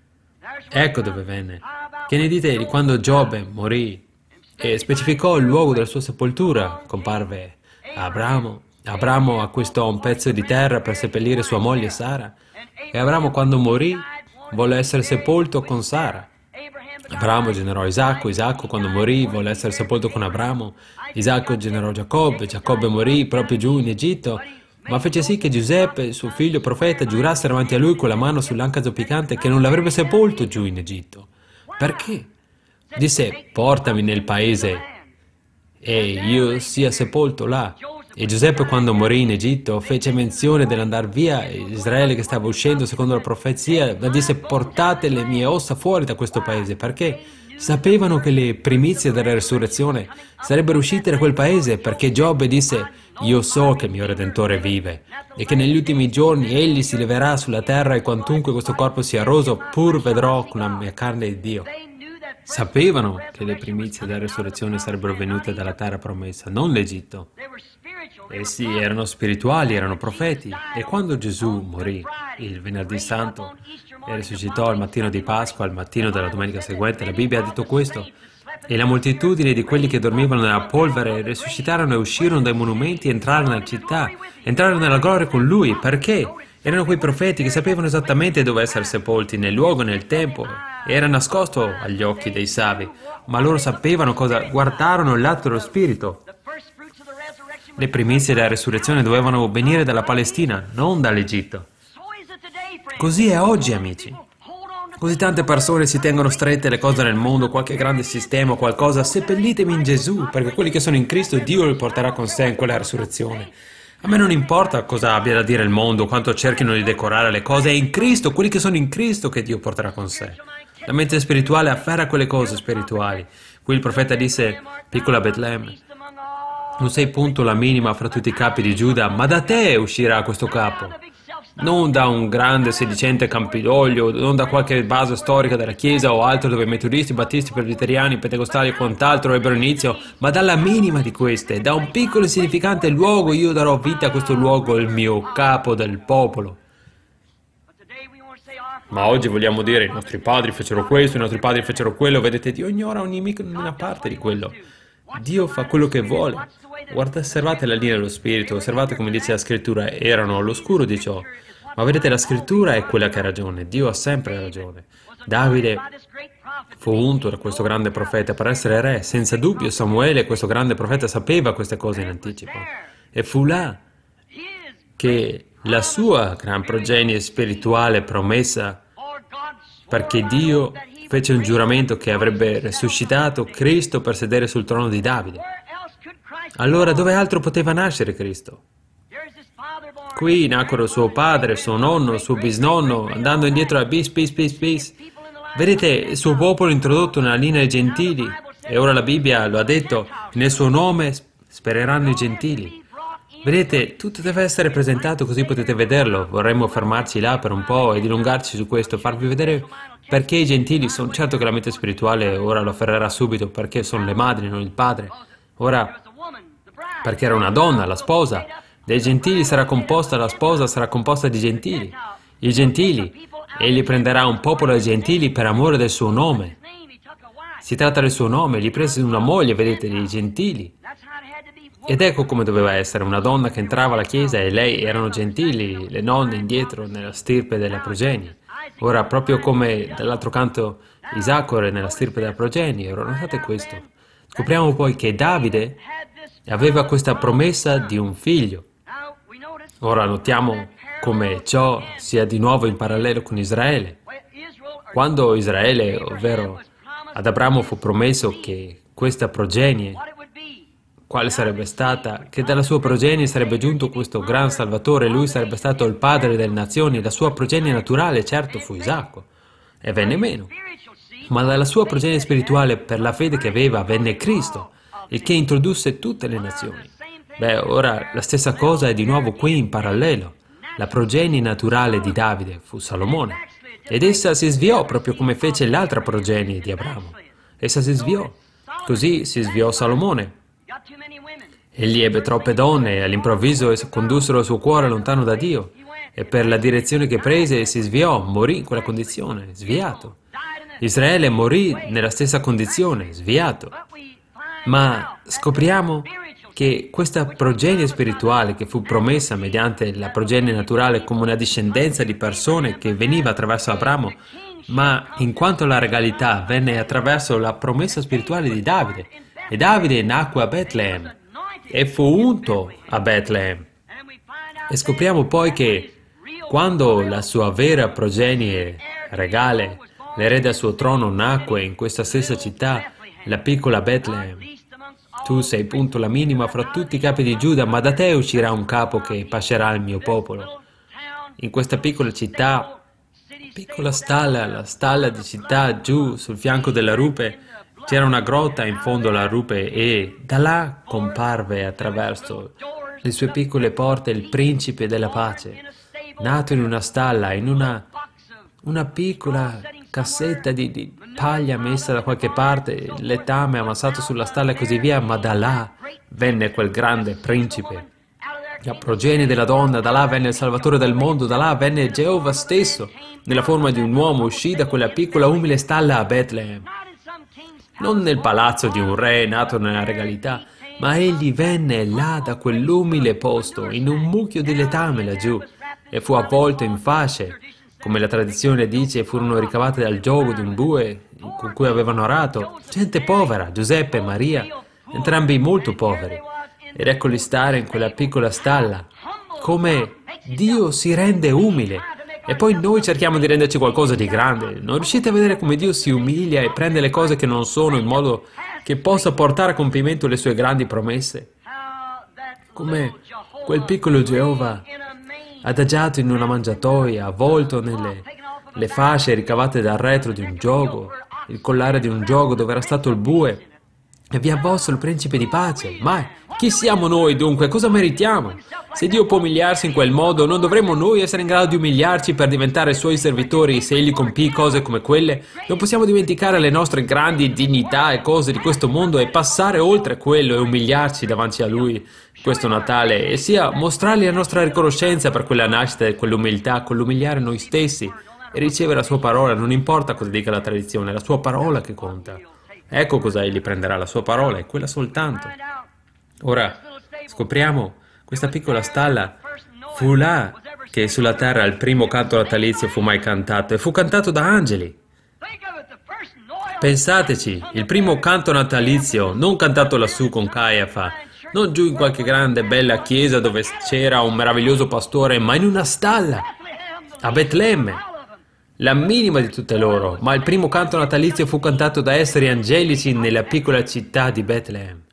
Ecco dove venne. Che ne dite di quando Giobbe morì e specificò il luogo della sua sepoltura? Comparve Abramo. Abramo acquistò un pezzo di terra per seppellire sua moglie Sara. E Abramo quando morì volle essere sepolto con Sara. Abramo generò Isacco, Isacco quando morì volle essere sepolto con Abramo, Isacco generò Giacobbe, Giacobbe morì proprio giù in Egitto, ma fece sì che Giuseppe, suo figlio profeta, giurasse davanti a lui con la mano sull'anca zoppicante che non l'avrebbe sepolto giù in Egitto. Perché? Disse, portami nel paese e io sia sepolto là. E Giuseppe quando morì in Egitto fece menzione dell'andar via, Israele che stava uscendo secondo la profezia, ma disse portate le mie ossa fuori da questo paese, perché sapevano che le primizie della resurrezione sarebbero uscite da quel paese, perché Giobbe disse io so che il mio Redentore vive e che negli ultimi giorni egli si leverà sulla terra e quantunque questo corpo sia roso, pur vedrò con la mia carne di Dio. Sapevano che le primizie della resurrezione sarebbero venute dalla terra promessa, non l'Egitto. Essi erano spirituali, erano profeti. E quando Gesù morì il venerdì santo e risuscitò al mattino di Pasqua, al mattino della domenica seguente, la Bibbia ha detto questo. E la moltitudine di quelli che dormivano nella polvere risuscitarono e uscirono dai monumenti e entrarono nella città, entrarono nella gloria con Lui. Perché? Erano quei profeti che sapevano esattamente dove essere sepolti, nel luogo e nel tempo. Era nascosto agli occhi dei savi, ma loro sapevano cosa, guardarono il lato dello Spirito. Le primizie della resurrezione dovevano venire dalla Palestina, non dall'Egitto. Così è oggi, amici. Così tante persone si tengono strette le cose nel mondo, qualche grande sistema, qualcosa. Seppellitemi in Gesù, perché quelli che sono in Cristo, Dio li porterà con sé in quella risurrezione. A me non importa cosa abbia da dire il mondo, quanto cerchino di decorare le cose, è in Cristo, quelli che sono in Cristo che Dio porterà con sé. La mente spirituale afferra quelle cose spirituali. Qui il profeta disse, piccola Betlemme, non sei punto la minima fra tutti i capi di Giuda, ma da te uscirà questo capo. Non da un grande sedicente Campidoglio, non da qualche base storica della Chiesa o altro dove metodisti, battisti, presbiteriani, pentecostali e quant'altro ebbero inizio, ma dalla minima di queste, da un piccolo insignificante luogo io darò vita a questo luogo, il mio capo del popolo. Ma oggi vogliamo dire, i nostri padri fecero questo, i nostri padri fecero quello, vedete, Dio ignora ogni minima parte di quello. Dio fa quello che vuole. Guardate, osservate la linea dello spirito, osservate come dice la scrittura, erano all'oscuro di ciò. Ma vedete, la scrittura è quella che ha ragione, Dio ha sempre ragione. Davide fu unto da questo grande profeta per essere re, senza dubbio Samuele, questo grande profeta, sapeva queste cose in anticipo. E fu là che la sua gran progenie spirituale promessa, perché Dio fece un giuramento che avrebbe risuscitato Cristo per sedere sul trono di Davide. Allora dove altro poteva nascere Cristo? Qui nacquero suo padre, suo nonno, suo bisnonno, andando indietro a bis. Vedete, il suo popolo introdotto nella linea dei gentili, e ora la Bibbia lo ha detto, nel suo nome spereranno i gentili. Vedete, tutto deve essere presentato così potete vederlo. Vorremmo fermarci là per un po' e dilungarci su questo, farvi vedere perché i gentili sono, certo che la mente spirituale ora lo afferrerà subito, perché sono le madri, non il padre. Ora, perché era una donna, la sposa. Dei gentili sarà composta, la sposa sarà composta di gentili. I gentili, egli prenderà un popolo di gentili per amore del suo nome. Si tratta del suo nome, gli prese una moglie, vedete, dei gentili. Ed ecco come doveva essere, una donna che entrava alla chiesa e lei erano gentili, le nonne indietro nella stirpe della progenie. Ora, proprio come dall'altro canto Isaccore nella stirpe della progenie, ora notate questo. Scopriamo poi che Davide aveva questa promessa di un figlio. Ora notiamo come ciò sia di nuovo in parallelo con Israele. Quando Israele, ovvero ad Abramo, fu promesso che questa progenie, quale sarebbe stata, che dalla sua progenie sarebbe giunto questo gran Salvatore, lui sarebbe stato il padre delle nazioni, la sua progenie naturale, certo, fu Isacco, e venne meno. Ma dalla sua progenie spirituale, per la fede che aveva, venne Cristo, il che introdusse tutte le nazioni. Beh, ora la stessa cosa è di nuovo qui in parallelo. La progenie naturale di Davide fu Salomone, ed essa si sviò proprio come fece l'altra progenie di Abramo. Essa si sviò. Così si sviò Salomone. Egli ebbe troppe donne e all'improvviso esse condussero il suo cuore lontano da Dio. E per la direzione che prese si sviò, morì in quella condizione, sviato. Israele morì nella stessa condizione, sviato. Ma scopriamo che questa progenie spirituale che fu promessa mediante la progenie naturale come una discendenza di persone che veniva attraverso Abramo, ma in quanto alla regalità venne attraverso la promessa spirituale di Davide. E Davide nacque a Betlemme e fu unto a Betlemme. E scopriamo poi che quando la sua vera progenie regale, l'erede al suo trono, nacque in questa stessa città, la piccola Betlemme, tu sei punto la minima fra tutti i capi di Giuda, ma da te uscirà un capo che pascerà il mio popolo. In questa piccola città, piccola stalla, la stalla di città, giù sul fianco della rupe, c'era una grotta in fondo alla rupe e da là comparve attraverso le sue piccole porte il principe della pace, nato in una stalla, in una piccola cassetta di paglia messa da qualche parte, letame ammassato sulla stalla e così via, ma da là venne quel grande principe, la progenie della donna, da là venne il Salvatore del mondo, da là venne Geova stesso, nella forma di un uomo, uscì da quella piccola umile stalla a Betlemme. Non nel palazzo di un re nato nella regalità, ma egli venne là da quell'umile posto, in un mucchio di letame laggiù, e fu avvolto in fasce, come la tradizione dice, furono ricavate dal giogo di un bue con cui avevano arato. Gente povera, Giuseppe e Maria, entrambi molto poveri. Ed eccoli stare in quella piccola stalla. Come Dio si rende umile. E poi noi cerchiamo di renderci qualcosa di grande. Non riuscite a vedere come Dio si umilia e prende le cose che non sono in modo che possa portare a compimento le sue grandi promesse? Come quel piccolo Geova adagiato in una mangiatoia, avvolto nelle le fasce ricavate dal retro di un giogo, il collare di un giogo dove era stato il bue, e vi ha avvolto il principe di pace. Ma chi siamo noi dunque? Cosa meritiamo? Se Dio può umiliarsi in quel modo, non dovremmo noi essere in grado di umiliarci per diventare suoi servitori se Egli compì cose come quelle? Non possiamo dimenticare le nostre grandi dignità e cose di questo mondo e passare oltre quello e umiliarci davanti a Lui questo Natale, e sia mostrargli la nostra riconoscenza per quella nascita e quell'umiltà, con l'umiliare noi stessi e ricevere la sua parola. Non importa cosa dica la tradizione, è la sua parola che conta. Ecco cosa Egli prenderà, la sua parola, e quella soltanto. Ora, scopriamo, questa piccola stalla fu là che sulla terra il primo canto natalizio fu mai cantato, e fu cantato da angeli. Pensateci, il primo canto natalizio, non cantato lassù con Caiafa, non giù in qualche grande bella chiesa dove c'era un meraviglioso pastore, ma in una stalla, a Betlemme, la minima di tutte loro, ma il primo canto natalizio fu cantato da esseri angelici nella piccola città di Betlemme.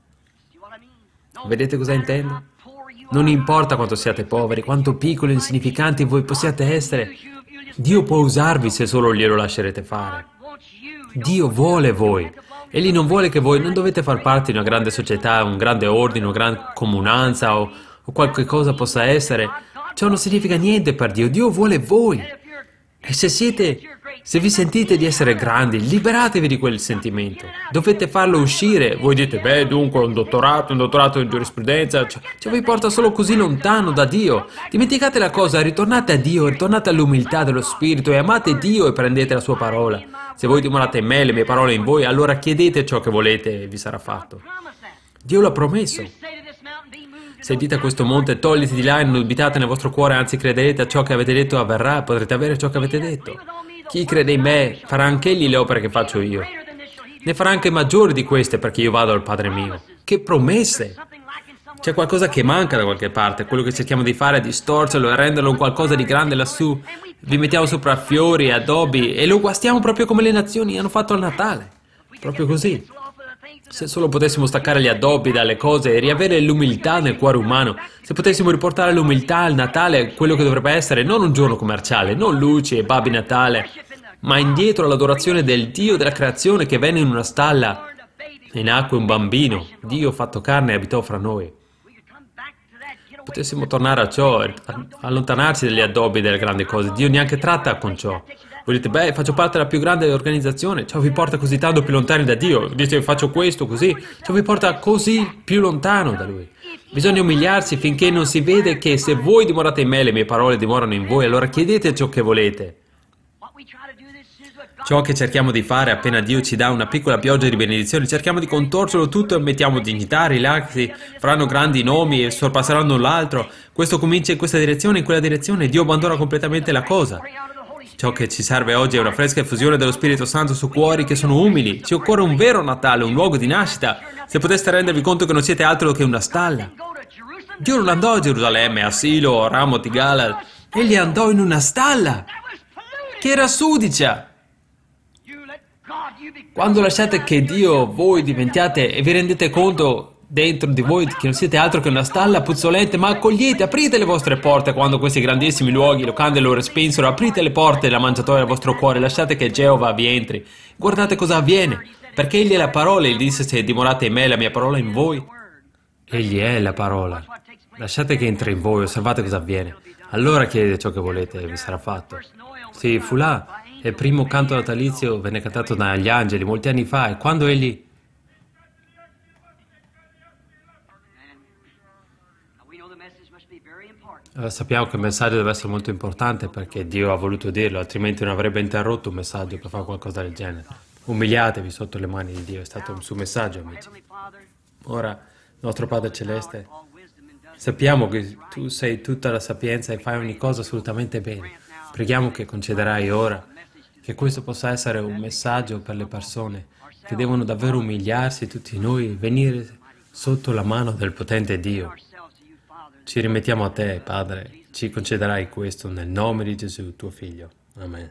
Vedete cosa intendo? Non importa quanto siate poveri, quanto piccoli e insignificanti voi possiate essere, Dio può usarvi se solo glielo lascerete fare. Dio vuole voi. Egli non vuole che voi non dovete far parte di una grande società, un grande ordine, una grande comunanza o qualche cosa possa essere. Ciò non significa niente per Dio. Dio vuole voi. E se vi sentite di essere grandi, liberatevi di quel sentimento. Dovete farlo uscire. Voi dite, beh, dunque un dottorato in giurisprudenza, ciò vi porta solo così lontano da Dio. Dimenticate la cosa, ritornate a Dio, ritornate all'umiltà dello Spirito e amate Dio e prendete la sua parola. Se voi dimorate in me, le mie parole in voi, allora chiedete ciò che volete e vi sarà fatto. Dio l'ha promesso. Se dite a questo monte, togliti di là e non dubitate nel vostro cuore, anzi crederete a ciò che avete detto avverrà, potrete avere ciò che avete detto. Chi crede in me farà anch'egli le opere che faccio io. Ne farà anche maggiori di queste, perché io vado al Padre mio. Che promesse! C'è qualcosa che manca da qualche parte. Quello che cerchiamo di fare è distorcerlo e renderlo un qualcosa di grande lassù. Vi mettiamo sopra fiori e addobbi e lo guastiamo proprio come le nazioni hanno fatto al Natale. Proprio così. Se solo potessimo staccare gli addobbi dalle cose e riavere l'umiltà nel cuore umano, se potessimo riportare l'umiltà al Natale, quello che dovrebbe essere non un giorno commerciale, non luci e Babbi Natale, ma indietro all'adorazione del Dio della creazione che venne in una stalla e nacque un bambino, Dio fatto carne e abitò fra noi. Potessimo tornare a ciò, allontanarci dagli addobbi delle grandi cose. Dio neanche tratta con ciò. Voi dite, beh, faccio parte della più grande organizzazione, ciò vi porta così tanto più lontani da Dio. Dite, faccio questo, così, ciò vi porta così più lontano da Lui. Bisogna umiliarsi finché non si vede che se voi dimorate in me, le mie parole dimorano in voi, allora chiedete ciò che volete. Ciò che cerchiamo di fare appena Dio ci dà una piccola pioggia di benedizioni, cerchiamo di contorcerlo tutto e mettiamo dignità, relaxi, faranno grandi nomi e sorpasseranno l'altro. Questo comincia in questa direzione, in quella direzione, Dio abbandona completamente la cosa. Ciò che ci serve oggi è una fresca effusione dello Spirito Santo su cuori che sono umili. Ci occorre un vero Natale, un luogo di nascita. Se poteste rendervi conto che non siete altro che una stalla. Dio non andò a Gerusalemme, a Silo, a Ramot di Galad. Egli andò in una stalla, che era sudicia. Quando lasciate che Dio voi diventiate e vi rendete conto dentro di voi che non siete altro che una stalla puzzolente, ma accogliete, aprite le vostre porte quando questi grandissimi luoghi, locande lo respinsero, aprite le porte della mangiatoia del vostro cuore, lasciate che Geova vi entri. Guardate cosa avviene, perché Egli è la parola, Egli disse se dimorate in me, la mia parola in voi. Egli è la parola. Lasciate che entri in voi, osservate cosa avviene. Allora chiedete ciò che volete e vi sarà fatto. Sì, fu là. Il primo canto natalizio venne cantato dagli angeli molti anni fa e quando egli... Sappiamo che il messaggio deve essere molto importante perché Dio ha voluto dirlo, altrimenti non avrebbe interrotto un messaggio per fare qualcosa del genere. Umiliatevi sotto le mani di Dio, è stato un suo messaggio, amici. Ora, nostro Padre Celeste, sappiamo che tu sei tutta la sapienza e fai ogni cosa assolutamente bene. Preghiamo che concederai ora che questo possa essere un messaggio per le persone che devono davvero umiliarsi, tutti noi, venire sotto la mano del potente Dio. Ci rimettiamo a te, Padre, ci concederai questo nel nome di Gesù, tuo Figlio. Amen.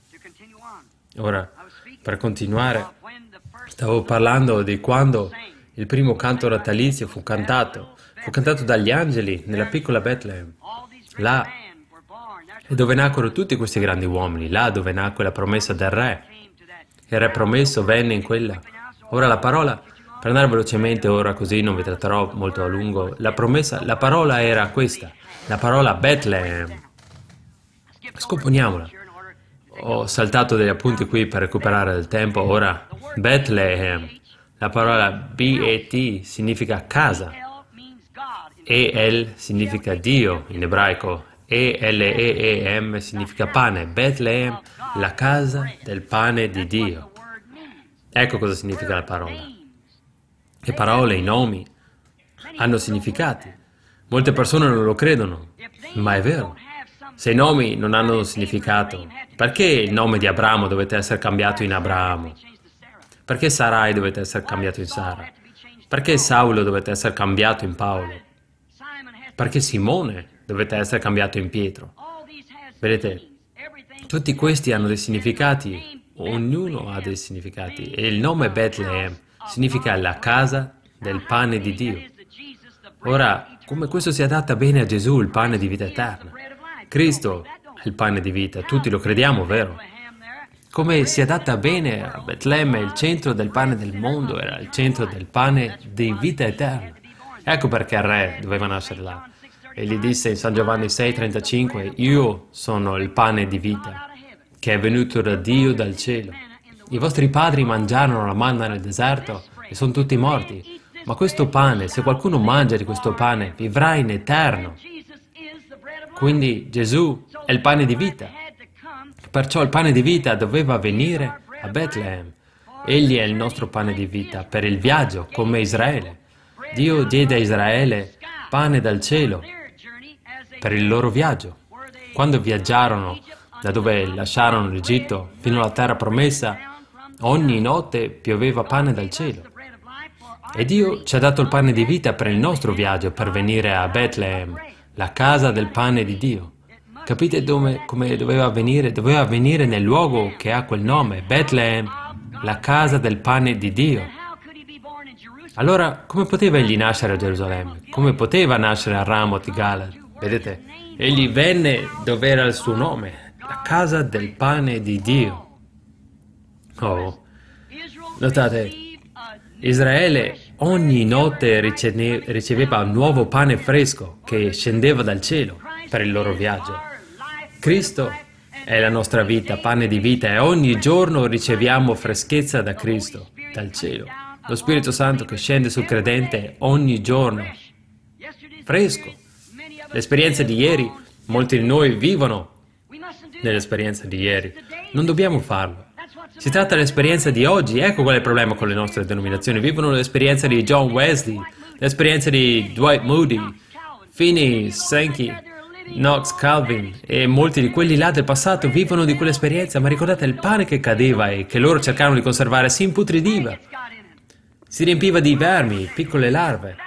Ora, per continuare, stavo parlando di quando il primo canto natalizio fu cantato dagli angeli nella piccola Betlemme, là dove nacquero tutti questi grandi uomini, là dove nacque la promessa del re. Il re promesso venne in quella. Ora la parola, per andare velocemente ora così non vi tratterò molto a lungo, la parola era questa, la parola Bethlehem. Scomponiamola. Ho saltato degli appunti qui per recuperare del tempo, ora Bethlehem. La parola B-E-T significa casa. E-L significa Dio in ebraico. E-L-E-E-M significa pane. Bethlehem, la casa del pane di Dio. Ecco cosa significa la parola. Le parole, i nomi, hanno significati. Molte persone non lo credono, ma è vero. Se i nomi non hanno un significato, perché il nome di Abramo dovete essere cambiato in Abramo? Perché Sarai dovete essere cambiato in Sara? Perché Saulo dovete essere cambiato in Paolo? Perché Simone dovete essere cambiato in Pietro? Vedete, tutti questi hanno dei significati, ognuno ha dei significati, e il nome Bethlehem significa la casa del pane di Dio. Ora, come questo si adatta bene a Gesù, il pane di vita eterna? Cristo è il pane di vita, tutti lo crediamo, vero? Come si adatta bene a Betlemme, il centro del pane del mondo, era il centro del pane di vita eterna. Ecco perché il re doveva nascere là. E gli disse in San Giovanni 6,35, io sono il pane di vita, che è venuto da Dio dal cielo. I vostri padri mangiarono la manna nel deserto e sono tutti morti. Ma questo pane, se qualcuno mangia di questo pane, vivrà in eterno. Quindi Gesù è il pane di vita. Perciò il pane di vita doveva venire a Bethlehem. Egli è il nostro pane di vita per il viaggio, come Israele. Dio diede a Israele pane dal cielo per il loro viaggio. Quando viaggiarono da dove lasciarono l'Egitto fino alla terra promessa, ogni notte pioveva pane dal cielo. E Dio ci ha dato il pane di vita per il nostro viaggio, per venire a Bethlehem, la casa del pane di Dio. Capite come doveva avvenire? Doveva avvenire nel luogo che ha quel nome, Bethlehem, la casa del pane di Dio. Allora, come poteva egli nascere a Gerusalemme? Come poteva nascere a Ramoth Galad? Vedete? Egli venne dove era il suo nome, la casa del pane di Dio. Oh, notate, Israele ogni notte riceveva un nuovo pane fresco che scendeva dal cielo per il loro viaggio. Cristo è la nostra vita, pane di vita, e ogni giorno riceviamo freschezza da Cristo, dal cielo. Lo Spirito Santo che scende sul credente ogni giorno, fresco. L'esperienza di ieri, molti di noi vivono nell'esperienza di ieri. Non dobbiamo farlo. Si tratta dell'esperienza di oggi. Ecco qual è il problema con le nostre denominazioni. Vivono l'esperienza di John Wesley, l'esperienza di Dwight Moody, Finney, Sankey, Knox Calvin, e molti di quelli là del passato vivono di quell'esperienza, ma ricordate, il pane che cadeva e che loro cercarono di conservare si imputridiva, si riempiva di vermi, piccole larve.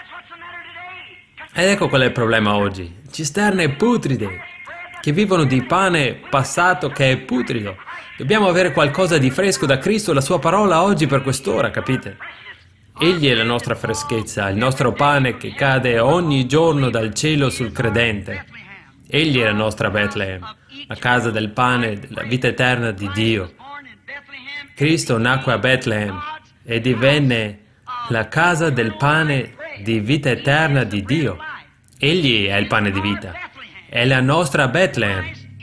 Ed ecco qual è il problema oggi. Cisterne putride, che vivono di pane passato che è putrido. Dobbiamo avere qualcosa di fresco da Cristo, la sua parola oggi per quest'ora, capite? Egli è la nostra freschezza, il nostro pane che cade ogni giorno dal cielo sul credente. Egli è la nostra Bethlehem, la casa del pane della vita eterna di Dio. Cristo nacque a Bethlehem e divenne la casa del pane di vita eterna di Dio. Egli è il pane di vita. È la nostra Bethlehem.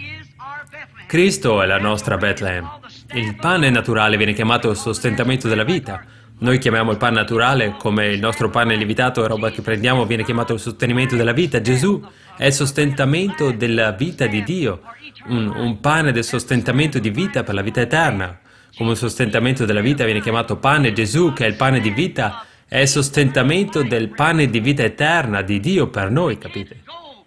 Cristo è la nostra Bethlehem. Il pane naturale viene chiamato il sostentamento della vita. Noi chiamiamo il pane naturale come il nostro pane lievitato e roba che prendiamo viene chiamato il sostenimento della vita. Gesù è il sostentamento della vita di Dio, un pane del sostentamento di vita per la vita eterna. Come il sostentamento della vita viene chiamato pane, Gesù, che è il pane di vita, è il sostentamento del pane di vita eterna di Dio per noi, capite?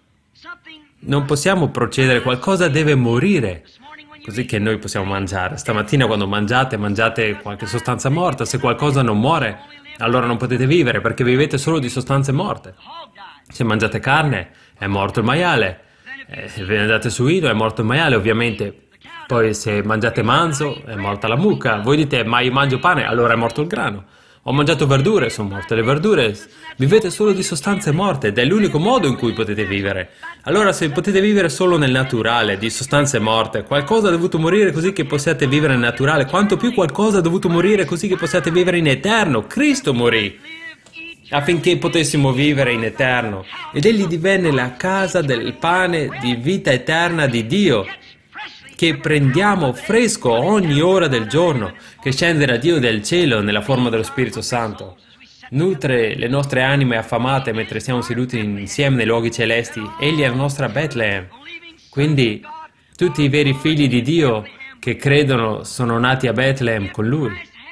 Non possiamo procedere, qualcosa deve morire, così che noi possiamo mangiare. Stamattina quando mangiate qualche sostanza morta. Se qualcosa non muore, allora non potete vivere, perché vivete solo di sostanze morte. Se mangiate carne, è morto il maiale. Ve andate suino, è morto il maiale, ovviamente. Poi se mangiate manzo, è morta la mucca. Voi dite, ma io mangio pane, allora è morto il grano. Ho mangiato verdure, sono morte le verdure. Vivete solo di sostanze morte ed è l'unico modo in cui potete vivere. Allora se potete vivere solo nel naturale, di sostanze morte, qualcosa ha dovuto morire così che possiate vivere nel naturale, quanto più qualcosa ha dovuto morire così che possiate vivere in eterno. Cristo morì affinché potessimo vivere in eterno. Ed egli divenne la casa del pane di vita eterna di Dio, che prendiamo fresco ogni ora del giorno, che scende da Dio del cielo nella forma dello Spirito Santo. Nutre le nostre anime affamate mentre siamo seduti insieme nei luoghi celesti. Egli è la nostra Bethlehem. Quindi tutti i veri figli di Dio che credono sono nati a Bethlehem con Lui.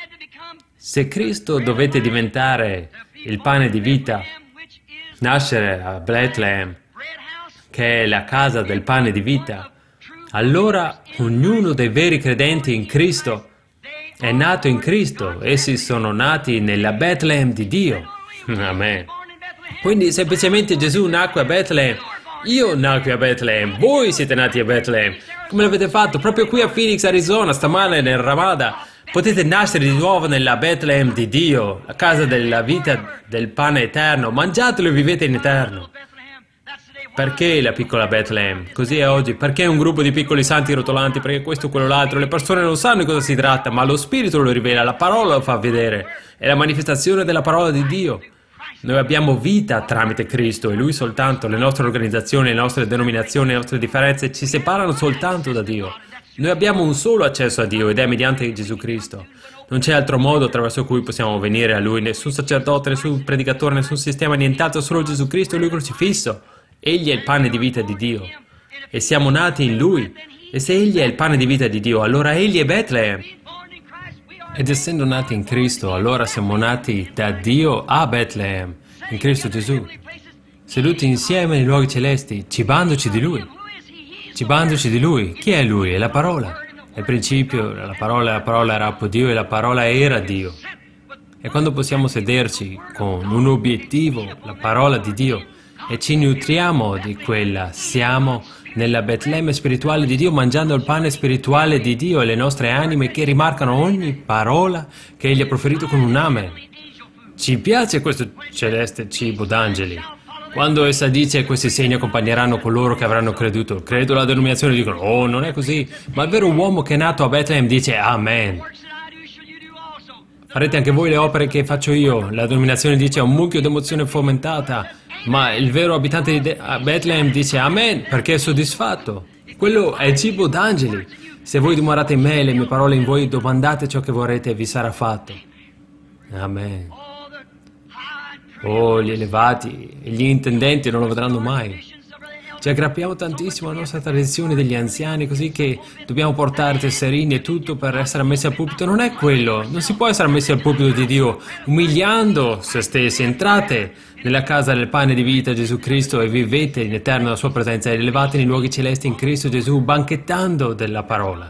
Se Cristo dovette diventare il pane di vita, nascere a Bethlehem, che è la casa del pane di vita, allora ognuno dei veri credenti in Cristo è nato in Cristo. Essi sono nati nella Bethlehem di Dio. Amen. Quindi semplicemente Gesù nacque a Bethlehem. Io nacqui a Bethlehem. Voi siete nati a Bethlehem. Come l'avete fatto? Proprio qui a Phoenix, Arizona, stamane nel Ramada. Potete nascere di nuovo nella Bethlehem di Dio, la casa della vita del pane eterno. Mangiatelo e vivete in eterno. Perché la piccola Bethlehem? Così è oggi. Perché un gruppo di piccoli santi rotolanti? Perché questo, quello, l'altro. Le persone non sanno di cosa si tratta, ma lo Spirito lo rivela, la parola lo fa vedere. È la manifestazione della parola di Dio. Noi abbiamo vita tramite Cristo e Lui soltanto. Le nostre organizzazioni, le nostre denominazioni, le nostre differenze ci separano soltanto da Dio. Noi abbiamo un solo accesso a Dio ed è mediante Gesù Cristo. Non c'è altro modo attraverso cui possiamo venire a Lui. Nessun sacerdote, nessun predicatore, nessun sistema, nient'altro, solo Gesù Cristo e Lui crocifisso. Egli è il pane di vita di Dio e siamo nati in Lui. E se Egli è il pane di vita di Dio, allora Egli è Bethlehem. Ed essendo nati in Cristo, allora siamo nati da Dio a Bethlehem, in Cristo Gesù, seduti insieme nei luoghi celesti, cibandoci di Lui. Cibandoci di Lui. Chi è Lui? È la parola. Nel principio la parola era appunto Dio e la parola era Dio. E quando possiamo sederci con un obiettivo, la parola di Dio, e ci nutriamo di quella, siamo nella Betlemme spirituale di Dio, mangiando il pane spirituale di Dio e le nostre anime che rimarcano ogni parola che Egli ha proferito con un amen. Ci piace questo celeste cibo d'angeli. Quando essa dice questi segni accompagneranno coloro che avranno creduto, credo la denominazione dicono, oh, non è così, ma il vero uomo che è nato a Bethlehem dice amen. Farete anche voi le opere che faccio io. La denominazione dice un mucchio d'emozione fomentata, ma il vero abitante di Bethlehem dice amen perché è soddisfatto. Quello è il cibo d'angeli. Se voi dimorate in me e le mie parole in voi, domandate ciò che vorrete e vi sarà fatto. Amen. Oh, gli elevati e gli intendenti non lo vedranno mai. Ci aggrappiamo tantissimo alla nostra tradizione degli anziani, così che dobbiamo portare tesserini e tutto per essere ammessi al pulpito. Non è quello. Non si può essere ammessi al pulpito di Dio umiliando se stessi. Entrate nella casa del pane di vita, Gesù Cristo, e vivete in eterno la sua presenza. Elevate nei luoghi celesti in Cristo Gesù, banchettando della parola.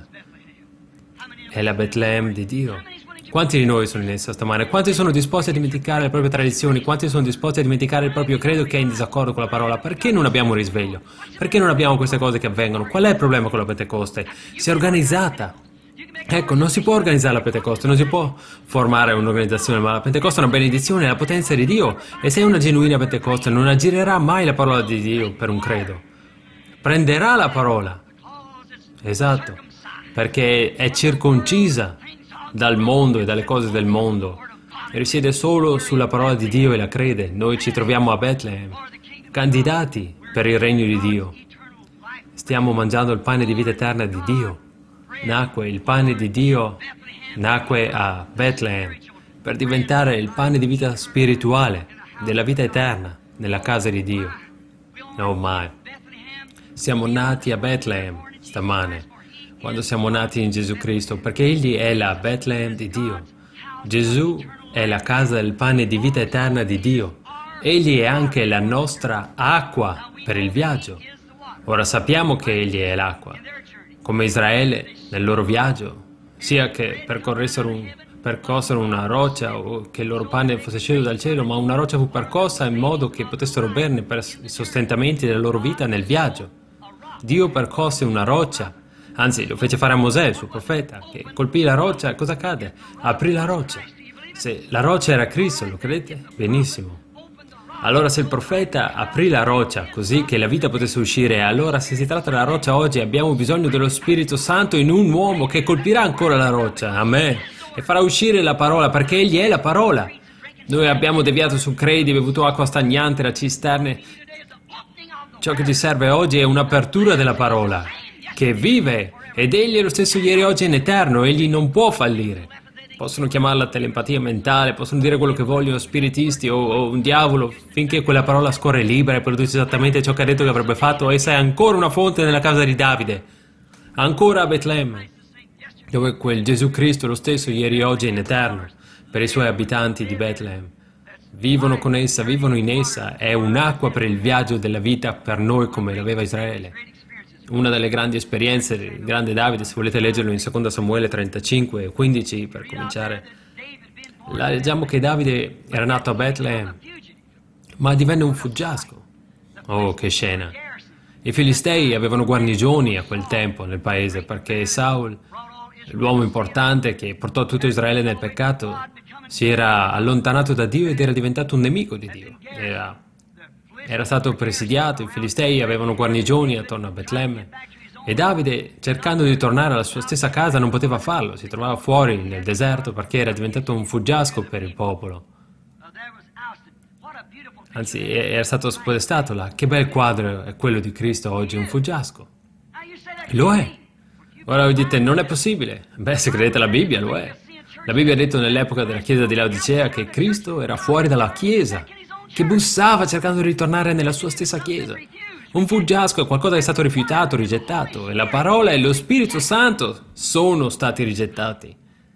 È la Bethlehem di Dio. Quanti di noi sono in essa stamane? Quanti sono disposti a dimenticare le proprie tradizioni? Quanti sono disposti a dimenticare il proprio credo che è in disaccordo con la parola? Perché non abbiamo un risveglio? Perché non abbiamo queste cose che avvengono? Qual è il problema con la Pentecoste? Si è organizzata. Ecco, non si può organizzare la Pentecoste, non si può formare un'organizzazione, ma la Pentecoste è una benedizione, è la potenza di Dio. E se è una genuina Pentecoste, non aggirerà mai la parola di Dio per un credo. Prenderà la parola. Esatto. Perché è circoncisa dal mondo e dalle cose del mondo, e risiede solo sulla parola di Dio e la crede. Noi ci troviamo a Bethlehem, candidati per il regno di Dio. Stiamo mangiando il pane di vita eterna di Dio. Nacque il pane di Dio, nacque a Bethlehem per diventare il pane di vita spirituale, della vita eterna, nella casa di Dio. Oh my! Siamo nati a Bethlehem stamane, quando siamo nati in Gesù Cristo, perché Egli è la Bethlehem di Dio. Gesù è la casa del pane di vita eterna di Dio. Egli è anche la nostra acqua per il viaggio. Ora sappiamo che Egli è l'acqua. Come Israele, nel loro viaggio, sia che percossero una roccia o che il loro pane fosse sceso dal cielo, ma una roccia fu percossa in modo che potessero berne per i sostentamenti della loro vita nel viaggio. Dio percosse una roccia, anzi lo fece fare a Mosè, il suo profeta, che colpì la roccia e cosa accade? Aprì la roccia. Se la roccia era Cristo, lo credete? Benissimo. Allora se il profeta aprì la roccia così che la vita potesse uscire, allora se si tratta della roccia oggi abbiamo bisogno dello Spirito Santo in un uomo che colpirà ancora la roccia, amen, e farà uscire la parola, perché Egli è la parola. Noi abbiamo deviato su credi, bevuto acqua stagnante da cisterne. Ciò che ci serve oggi è un'apertura della parola, che vive, ed Egli è lo stesso ieri, oggi e in eterno, Egli non può fallire. Possono chiamarla telepatia mentale, possono dire quello che vogliono, spiritisti o un diavolo, finché quella parola scorre libera e produce esattamente ciò che ha detto che avrebbe fatto, essa è ancora una fonte nella casa di Davide, ancora a Betlemme, dove quel Gesù Cristo è lo stesso ieri, oggi e in eterno, per i suoi abitanti di Betlemme. Vivono con essa, vivono in essa, è un'acqua per il viaggio della vita per noi come l'aveva Israele. Una delle grandi esperienze del grande Davide, se volete leggerlo in 2 Samuele 35 e 15 per cominciare, là leggiamo che Davide era nato a Betlemme, ma divenne un fuggiasco. Oh, che scena! I Filistei avevano guarnigioni a quel tempo nel paese perché Saul, l'uomo importante che portò tutto Israele nel peccato, si era allontanato da Dio ed era diventato un nemico di Dio. Era stato presidiato, i Filistei avevano guarnigioni attorno a Betlemme e Davide, cercando di tornare alla sua stessa casa, non poteva farlo, si trovava fuori nel deserto perché era diventato un fuggiasco per il popolo. Anzi, era stato spodestato là. Che bel quadro è quello di Cristo oggi, un fuggiasco. Lo è. Ora voi dite, non è possibile. Beh, se credete alla Bibbia, lo è. La Bibbia ha detto nell'epoca della chiesa di Laodicea che Cristo era fuori dalla chiesa, che bussava cercando di ritornare nella sua stessa chiesa. Un fuggiasco è qualcosa che è stato rifiutato, rigettato, e la parola e lo Spirito Santo sono stati rigettati.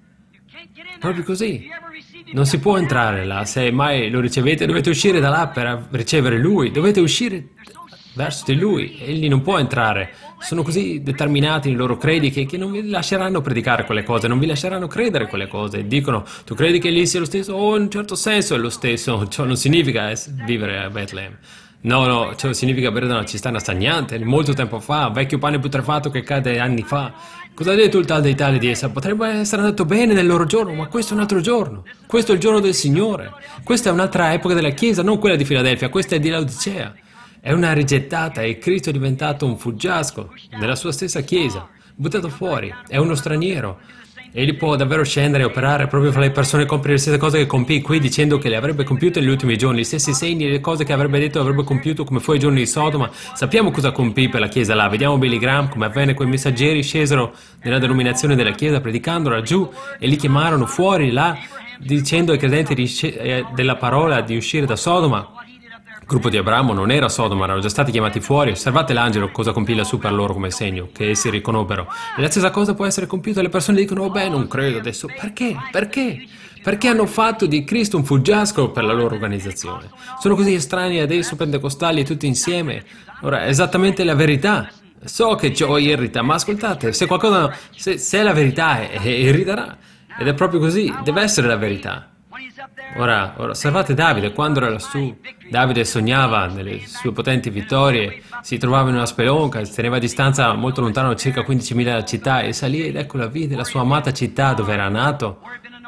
Proprio così. Non si può entrare là, se mai lo ricevete dovete uscire da là per ricevere Lui, dovete uscire verso di Lui, egli non può entrare. Sono così determinati nei loro credi che non vi lasceranno predicare quelle cose, non vi lasceranno credere quelle cose. Dicono, tu credi che lì sia lo stesso? Oh, in un certo senso è lo stesso. Ciò non significa vivere a Betlemme. No, ciò significa bere da una cisterna stagnante, molto tempo fa, vecchio pane putrefatto che cade anni fa. Cosa ha detto il tal dei tali di essa? Potrebbe essere andato bene nel loro giorno, ma questo è un altro giorno. Questo è il giorno del Signore. Questa è un'altra epoca della Chiesa, non quella di Filadelfia, questa è di Laodicea. È una rigettata e Cristo è diventato un fuggiasco nella sua stessa Chiesa, buttato fuori, è uno straniero. Egli può davvero scendere e operare proprio fra le persone e compiere le stesse cose che compì qui, dicendo che le avrebbe compiute negli ultimi giorni, gli stessi segni e le cose che avrebbe detto avrebbe compiuto come fu ai giorni di Sodoma. Sappiamo cosa compì per la Chiesa là, vediamo Billy Graham come avvenne, quei messaggeri scesero nella denominazione della Chiesa predicando laggiù e li chiamarono fuori là, dicendo ai credenti della parola di uscire da Sodoma. Il gruppo di Abramo non era Sodoma, erano già stati chiamati fuori. Osservate l'angelo cosa compì lassù per loro come segno, che essi riconobbero. E la stessa cosa può essere compiuta e le persone dicono, oh beh, non credo adesso. Perché? Perché hanno fatto di Cristo un fuggiasco per la loro organizzazione. Sono così estranei adesso, pentecostali e tutti insieme. Ora, è esattamente la verità. So che ciò irrita, ma ascoltate, se qualcosa, se è la verità, irriterà. Ed è proprio così, deve essere la verità. Ora, osservate Davide, quando era lassù, Davide sognava nelle sue potenti vittorie, si trovava in una spelonca, si teneva a distanza molto lontano, circa 15.000 dalla città, e salì ed ecco la vide, la sua amata città dove era nato,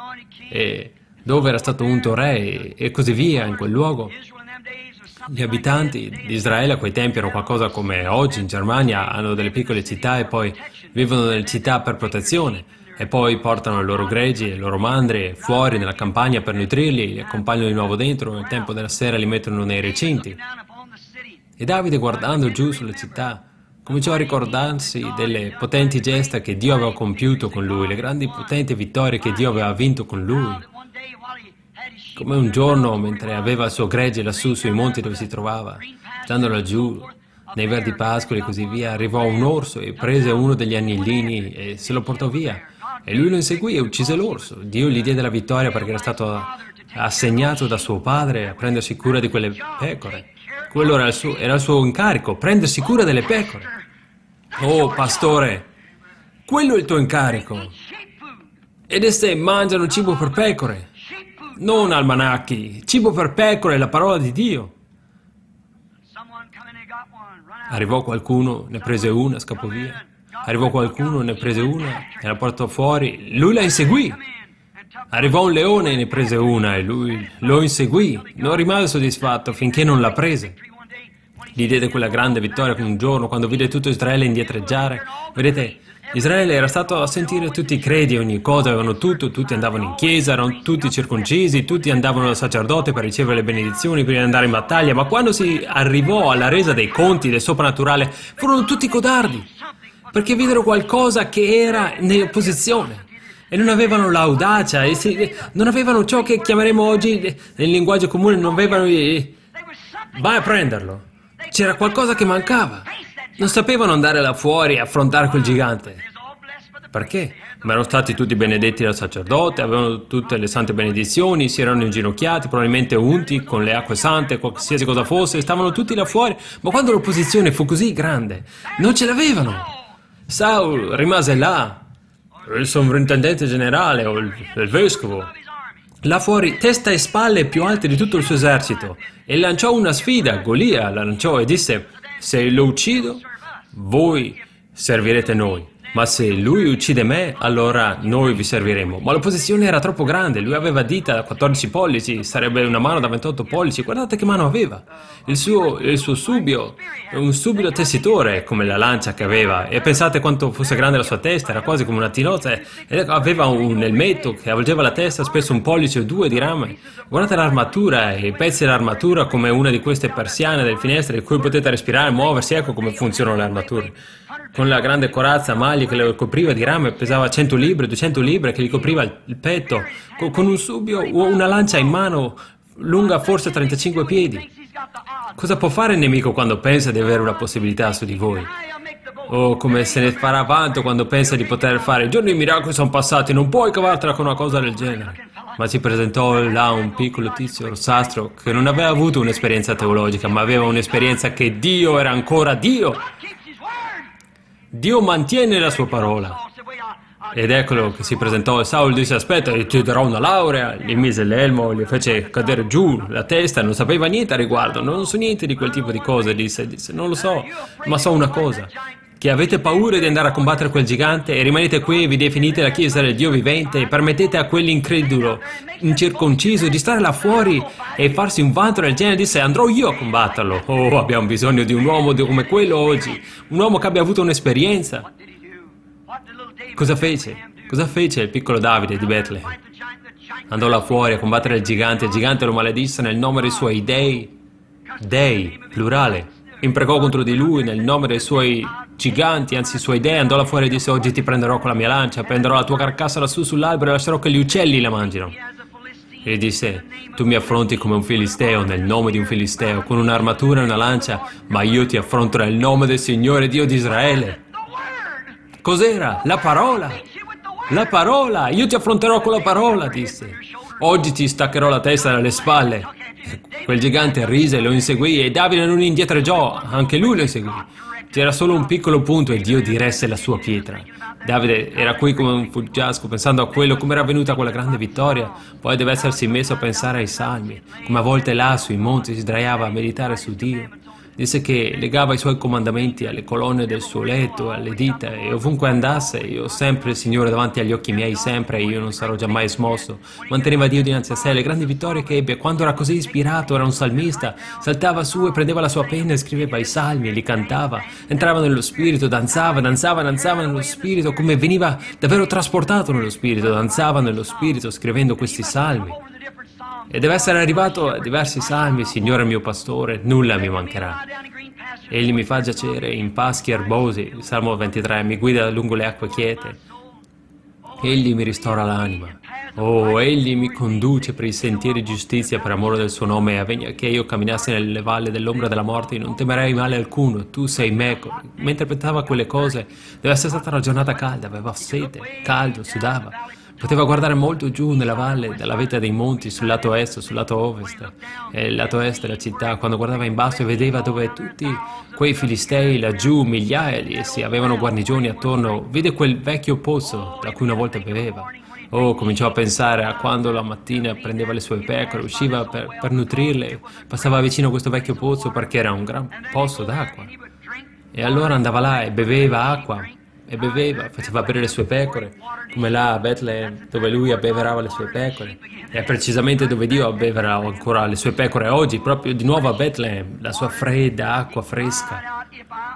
e dove era stato unto re, e così via, in quel luogo. Gli abitanti di Israele a quei tempi erano qualcosa come oggi in Germania, hanno delle piccole città e poi vivono nelle città per protezione. E poi portano i loro greggi, le loro mandrie fuori nella campagna per nutrirli, li accompagnano di nuovo dentro, nel tempo della sera li mettono nei recinti. E Davide, guardando giù sulla città, cominciò a ricordarsi delle potenti gesta che Dio aveva compiuto con lui, le grandi potenti vittorie che Dio aveva vinto con lui. Come un giorno, mentre aveva il suo gregge lassù sui monti dove si trovava, stando laggiù, nei verdi pascoli e così via, arrivò un orso e prese uno degli agnellini e se lo portò via. E lui lo inseguì e uccise l'orso. Dio gli diede la vittoria perché era stato assegnato da suo padre a prendersi cura di quelle pecore. Quello era il suo incarico, prendersi cura delle pecore. Oh, pastore, quello è il tuo incarico. Ed esse mangiano cibo per pecore, non almanacchi, cibo per pecore è la parola di Dio. Arrivò qualcuno, ne prese una, scappò via. Arrivò qualcuno, ne prese una e la portò fuori. Lui la inseguì. Arrivò un leone e ne prese una e lui lo inseguì. Non rimase soddisfatto finché non la prese. Gli diede quella grande vittoria un giorno quando vide tutto Israele indietreggiare. Vedete, Israele era stato a sentire tutti i credi, ogni cosa, avevano tutto, tutti andavano in chiesa, erano tutti circoncisi, tutti andavano dal sacerdote per ricevere le benedizioni prima di andare in battaglia, ma quando si arrivò alla resa dei conti, del soprannaturale, furono tutti codardi, perché videro qualcosa che era in opposizione. E non avevano l'audacia, non avevano ciò che chiameremo oggi, nel linguaggio comune, non avevano vai a prenderlo. C'era qualcosa che mancava. Non sapevano andare là fuori e affrontare quel gigante. Perché? Ma erano stati tutti benedetti dal sacerdote, avevano tutte le sante benedizioni, si erano inginocchiati, probabilmente unti con le acque sante, qualsiasi cosa fosse, stavano tutti là fuori. Ma quando l'opposizione fu così grande, non ce l'avevano. Saul rimase là, il sovrintendente generale o il vescovo, là fuori, testa e spalle più alte di tutto il suo esercito, e lanciò una sfida. Golia la lanciò e disse: se lo uccido, voi servirete noi. Ma se lui uccide me, allora noi vi serviremo. Ma l'opposizione era troppo grande, lui aveva dita da 14 pollici, sarebbe una mano da 28 pollici, guardate che mano aveva. Il suo subio, un subito tessitore come la lancia che aveva, e pensate quanto fosse grande la sua testa, era quasi come una tinozza, e aveva un elmetto che avvolgeva la testa, spesso un pollice o due di rame. Guardate l'armatura e i pezzi dell'armatura come una di queste persiane del finestre in cui potete respirare, muoversi, ecco come funzionano le armature. Con la grande corazza a maglie che lo copriva di rame, pesava 100 libbre, 200 libbre, che gli copriva il petto, con un subio o una lancia in mano, lunga forse 35 piedi. Cosa può fare il nemico quando pensa di avere una possibilità su di voi? O come se ne farà vanto quando pensa di poter fare: i giorni di miracoli sono passati, non puoi cavartela con una cosa del genere. Ma si presentò là un piccolo tizio rossastro che non aveva avuto un'esperienza teologica, ma aveva un'esperienza che Dio era ancora Dio. Dio mantiene la sua parola. Ed eccolo che si presentò e Saul disse: aspetta, ti darò una laurea. Gli mise l'elmo, gli fece cadere giù la testa, non sapeva niente a riguardo, non so niente di quel tipo di cose, disse non lo so, ma so una cosa, che avete paura di andare a combattere quel gigante e rimanete qui e vi definite la Chiesa del Dio vivente e permettete a quell'incredulo, incirconciso, di stare là fuori e farsi un vanto del genere. Disse: andrò io a combatterlo. Oh, abbiamo bisogno di un uomo come quello oggi, un uomo che abbia avuto un'esperienza. Cosa fece? Cosa fece il piccolo Davide di Betlemme? Andò là fuori a combattere il gigante lo maledisse nel nome dei suoi dei, plurale. Imprecò contro di lui nel nome dei suoi giganti, anzi i suoi dei, andò là fuori e disse: oggi ti prenderò con la mia lancia, prenderò la tua carcassa lassù sull'albero e lascerò che gli uccelli la mangino. E disse: tu mi affronti come un filisteo, nel nome di un filisteo, con un'armatura e una lancia, ma io ti affronto nel nome del Signore Dio di Israele. Cos'era? La parola! La parola! Io ti affronterò con la parola, disse. Oggi ti staccherò la testa dalle spalle. Quel gigante rise, lo inseguì e Davide non indietreggiò, anche lui lo inseguì. C'era solo un piccolo punto e Dio diresse la sua pietra. Davide era qui come un fuggiasco, pensando a quello, come era venuta quella grande vittoria. Poi deve essersi messo a pensare ai salmi, come a volte là sui monti si sdraiava a meditare su Dio. Disse che legava i suoi comandamenti alle colonne del suo letto, alle dita, e ovunque andasse, io ho sempre il Signore davanti agli occhi miei, sempre, e io non sarò giammai smosso. Manteneva Dio dinanzi a sé, le grandi vittorie che ebbe. Quando era così ispirato, era un salmista, saltava su e prendeva la sua penna e scriveva i salmi e li cantava. Entrava nello spirito, danzava nello spirito, come veniva davvero trasportato nello spirito, danzava nello spirito scrivendo questi salmi. E deve essere arrivato a diversi salmi: Signore mio pastore, nulla mi mancherà. Egli mi fa giacere in paschi erbosi, il Salmo 23, mi guida lungo le acque quiete. Egli mi ristora l'anima. Oh, egli mi conduce per i sentieri di giustizia per amore del suo nome, e avvegna che io camminassi nelle valli dell'ombra della morte, non temerei male alcuno, tu sei meco. Mentre pensava quelle cose, deve essere stata una giornata calda, aveva sete, caldo, sudava. Poteva guardare molto giù nella valle, dalla vetta dei monti, sul lato est, sul lato ovest, e il lato est della città. Quando guardava in basso e vedeva dove tutti quei filistei laggiù, migliaia di essi, avevano guarnigioni attorno, vide quel vecchio pozzo da cui una volta beveva. Oh, cominciò a pensare a quando la mattina prendeva le sue pecore, usciva per nutrirle, passava vicino a questo vecchio pozzo perché era un gran pozzo d'acqua. E allora andava là e beveva acqua, e beveva, faceva bere le sue pecore, come là a Betlemme, dove lui abbeverava le sue pecore. E precisamente dove Dio abbevera ancora le sue pecore oggi, proprio di nuovo a Betlemme, la sua fredda acqua fresca.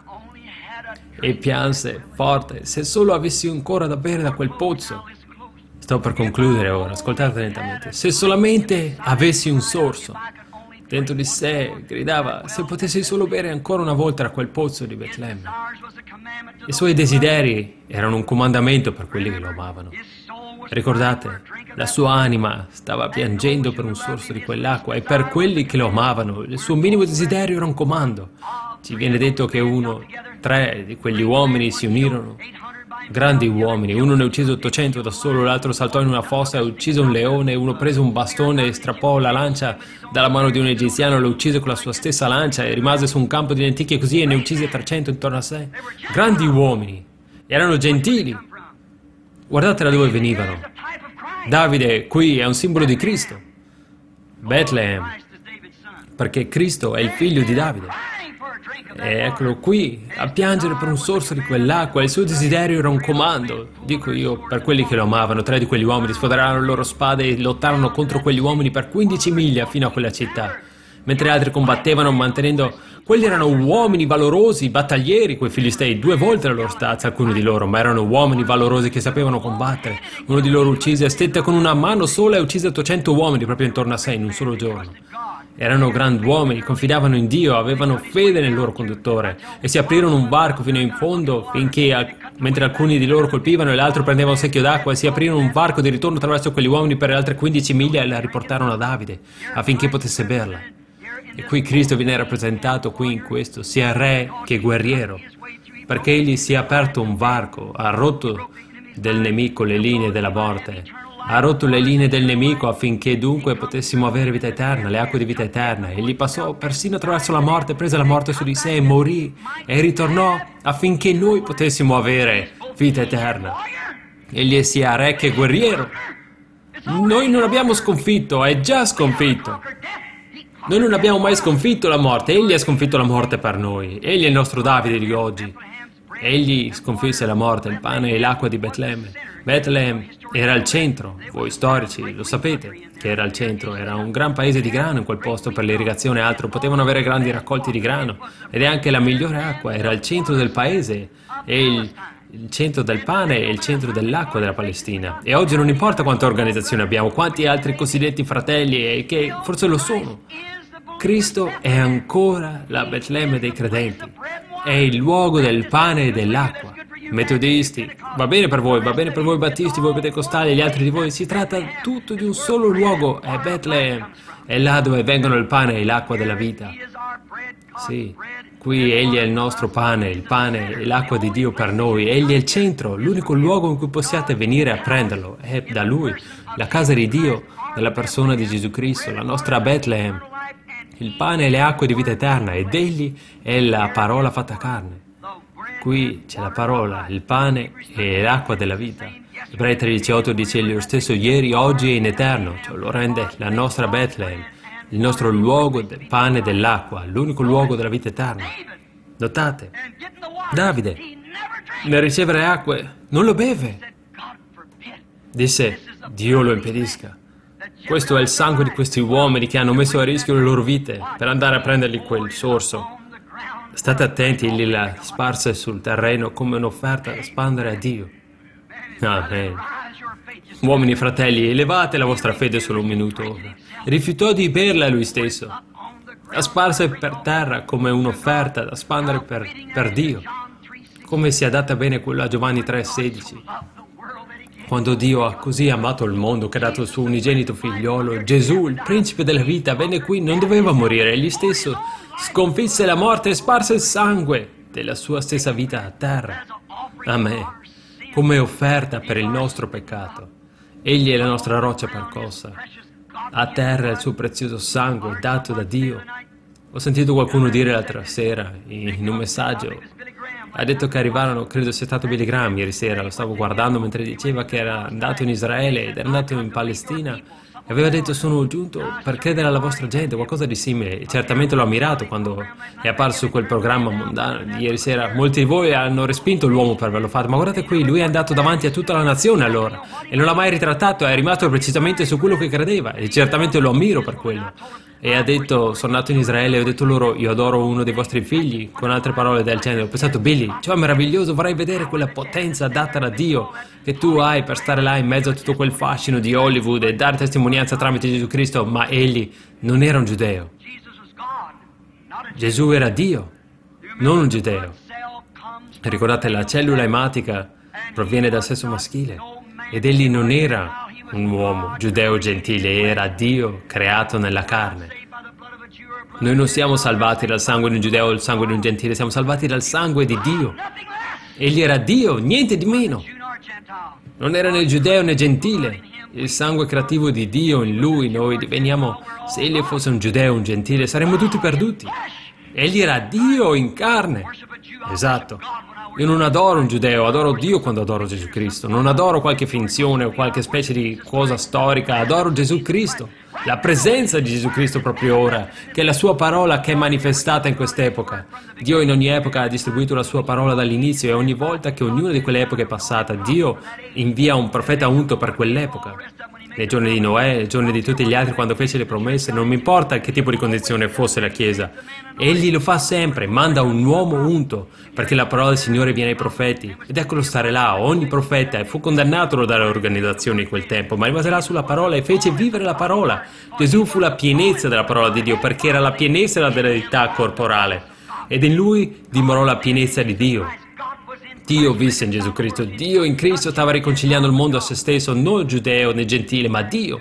E pianse forte, se solo avessi ancora da bere da quel pozzo. Sto per concludere ora, ascoltate lentamente. Se solamente avessi un sorso. Dentro di sé gridava, se potessi solo bere ancora una volta da quel pozzo di Betlemme. I suoi desideri erano un comandamento per quelli che lo amavano. Ricordate, la sua anima stava piangendo per un sorso di quell'acqua e per quelli che lo amavano il suo minimo desiderio era un comando. Ci viene detto che 3 di quegli uomini si unirono. Grandi uomini, uno ne uccise 800 da solo, l'altro saltò in una fossa e uccise un leone, uno prese un bastone e strappò la lancia dalla mano di un egiziano, lo uccise con la sua stessa lancia e rimase su un campo di lenticchie così e ne uccise 300 intorno a sé. Grandi uomini, erano gentili. Guardate da dove venivano. Davide qui è un simbolo di Cristo. Betlemme, perché Cristo è il figlio di Davide. E eccolo qui, a piangere per un sorso di quell'acqua, il suo desiderio era un comando. Dico io, per quelli che lo amavano, 3 di quegli uomini sfoderarono le loro spade e lottarono contro quegli uomini per 15 miglia fino a quella città, mentre altri combattevano mantenendo... Quelli erano uomini valorosi, battaglieri, quei filistei, 2 volte la loro stazza, alcuni di loro, ma erano uomini valorosi che sapevano combattere. Uno di loro uccise, stette con una mano sola e uccise 800 uomini proprio intorno a sé in un solo giorno. Erano grand'uomini, confidavano in Dio, avevano fede nel loro conduttore e si aprirono un varco fino in fondo finché, mentre alcuni di loro colpivano e l'altro prendeva un secchio d'acqua, si aprirono un varco di ritorno attraverso quegli uomini per le altre 15 miglia e la riportarono a Davide affinché potesse berla. E qui Cristo viene rappresentato qui in questo, sia re che guerriero, perché egli si è aperto un varco, ha rotto del nemico le linee della morte, ha rotto le linee del nemico affinché dunque potessimo avere vita eterna, le acque di vita eterna. Egli passò persino attraverso la morte, prese la morte su di sé e morì e ritornò affinché noi potessimo avere vita eterna. Egli sia re che guerriero. Noi non abbiamo sconfitto, è già sconfitto. Noi non abbiamo mai sconfitto la morte, egli ha sconfitto la morte per noi. Egli è il nostro Davide di oggi. Egli sconfisse la morte, il pane e l'acqua di Betlemme. Betlemme era il centro, voi storici lo sapete che era il centro, era un gran paese di grano in quel posto per l'irrigazione e altro, potevano avere grandi raccolti di grano ed è anche la migliore acqua, era il centro del paese e il centro del pane e il centro dell'acqua della Palestina. E oggi non importa quante organizzazioni abbiamo, quanti altri cosiddetti fratelli e che forse lo sono. Cristo è ancora la Betlemme dei credenti, è il luogo del pane e dell'acqua. Metodisti, va bene per voi battisti, voi pentecostali e gli altri di voi, si tratta tutto di un solo luogo, è Betlemme, è là dove vengono il pane e l'acqua della vita. Sì, qui egli è il nostro pane, il pane e l'acqua di Dio per noi, egli è il centro, l'unico luogo in cui possiate venire a prenderlo, è da lui, la casa di Dio, nella persona di Gesù Cristo, la nostra Betlemme. Il pane e le acque di vita eterna ed egli è la parola fatta carne. Qui c'è la parola, il pane e l'acqua della vita. Ebrei 13:8 dice egli lo stesso ieri, oggi e in eterno, cioè lo rende la nostra Betlemme, il nostro luogo del pane e dell'acqua, l'unico luogo della vita eterna. Notate, Davide, nel ricevere acque, non lo beve. Disse, Dio lo impedisca. Questo è il sangue di questi uomini che hanno messo a rischio le loro vite per andare a prendergli quel sorso. State attenti, egli la sparse sul terreno come un'offerta da spandere a Dio. Amen. Uomini fratelli, elevate la vostra fede solo un minuto. Rifiutò di berla lui stesso. La sparse per terra come un'offerta da spandere per Dio. Come si adatta bene quello a Giovanni 3,16. Quando Dio ha così amato il mondo che ha dato il suo unigenito figliolo, Gesù, il principe della vita, venne qui, non doveva morire, egli stesso sconfisse la morte e sparse il sangue della sua stessa vita a terra. Amen. Come offerta per il nostro peccato. Egli è la nostra roccia percossa. A terra il suo prezioso sangue dato da Dio. Ho sentito qualcuno dire l'altra sera in un messaggio, ha detto che arrivarono, credo sia stato Billy Graham ieri sera, lo stavo guardando mentre diceva che era andato in Israele ed era andato in Palestina E aveva detto: sono giunto per credere alla vostra gente, qualcosa di simile. E certamente l'ho ammirato quando è apparso quel programma mondano di ieri sera. Molti di voi hanno respinto l'uomo per averlo fatto, ma guardate qui, lui è andato davanti a tutta la nazione allora e non l'ha mai ritrattato, è rimasto precisamente su quello che credeva e certamente lo ammiro per quello. E ha detto: sono nato in Israele e ho detto loro: io adoro uno dei vostri figli, con altre parole del genere. Ho pensato: Billy, ciò è meraviglioso, vorrei vedere quella potenza data da Dio che tu hai per stare là in mezzo a tutto quel fascino di Hollywood e dare testimonianza tramite Gesù Cristo. Ma egli non era un giudeo. Gesù era Dio, non un giudeo. Ricordate, la cellula ematica proviene dal sesso maschile ed egli non era un uomo giudeo gentile, era Dio creato nella carne. Noi non siamo salvati dal sangue di un giudeo o il sangue di un gentile, siamo salvati dal sangue di Dio. Egli era Dio, niente di meno. Non era né giudeo né gentile. Il sangue creativo di Dio in lui, noi diveniamo. Se egli fosse un giudeo o un gentile, saremmo tutti perduti. Egli era Dio in carne. Esatto. Io non adoro un giudeo, adoro Dio quando adoro Gesù Cristo. Non adoro qualche finzione o qualche specie di cosa storica, adoro Gesù Cristo. La presenza di Gesù Cristo proprio ora, che è la sua parola che è manifestata in quest'epoca. Dio in ogni epoca ha distribuito la sua parola dall'inizio e ogni volta che ognuna di quelle epoche è passata, Dio invia un profeta unto per quell'epoca. Nei giorni di Noè, nei giorni di tutti gli altri, quando fece le promesse, non mi importa che tipo di condizione fosse la Chiesa. Egli lo fa sempre, manda un uomo unto, perché la parola del Signore viene ai profeti. Ed eccolo stare là, ogni profeta, e fu condannato dalle organizzazioni di quel tempo, ma rimase là sulla parola e fece vivere la parola. Gesù fu la pienezza della parola di Dio, perché era la pienezza della verità corporale. Ed in lui dimorò la pienezza di Dio. Dio visse in Gesù Cristo. Dio in Cristo stava riconciliando il mondo a se stesso, non giudeo né gentile, ma Dio.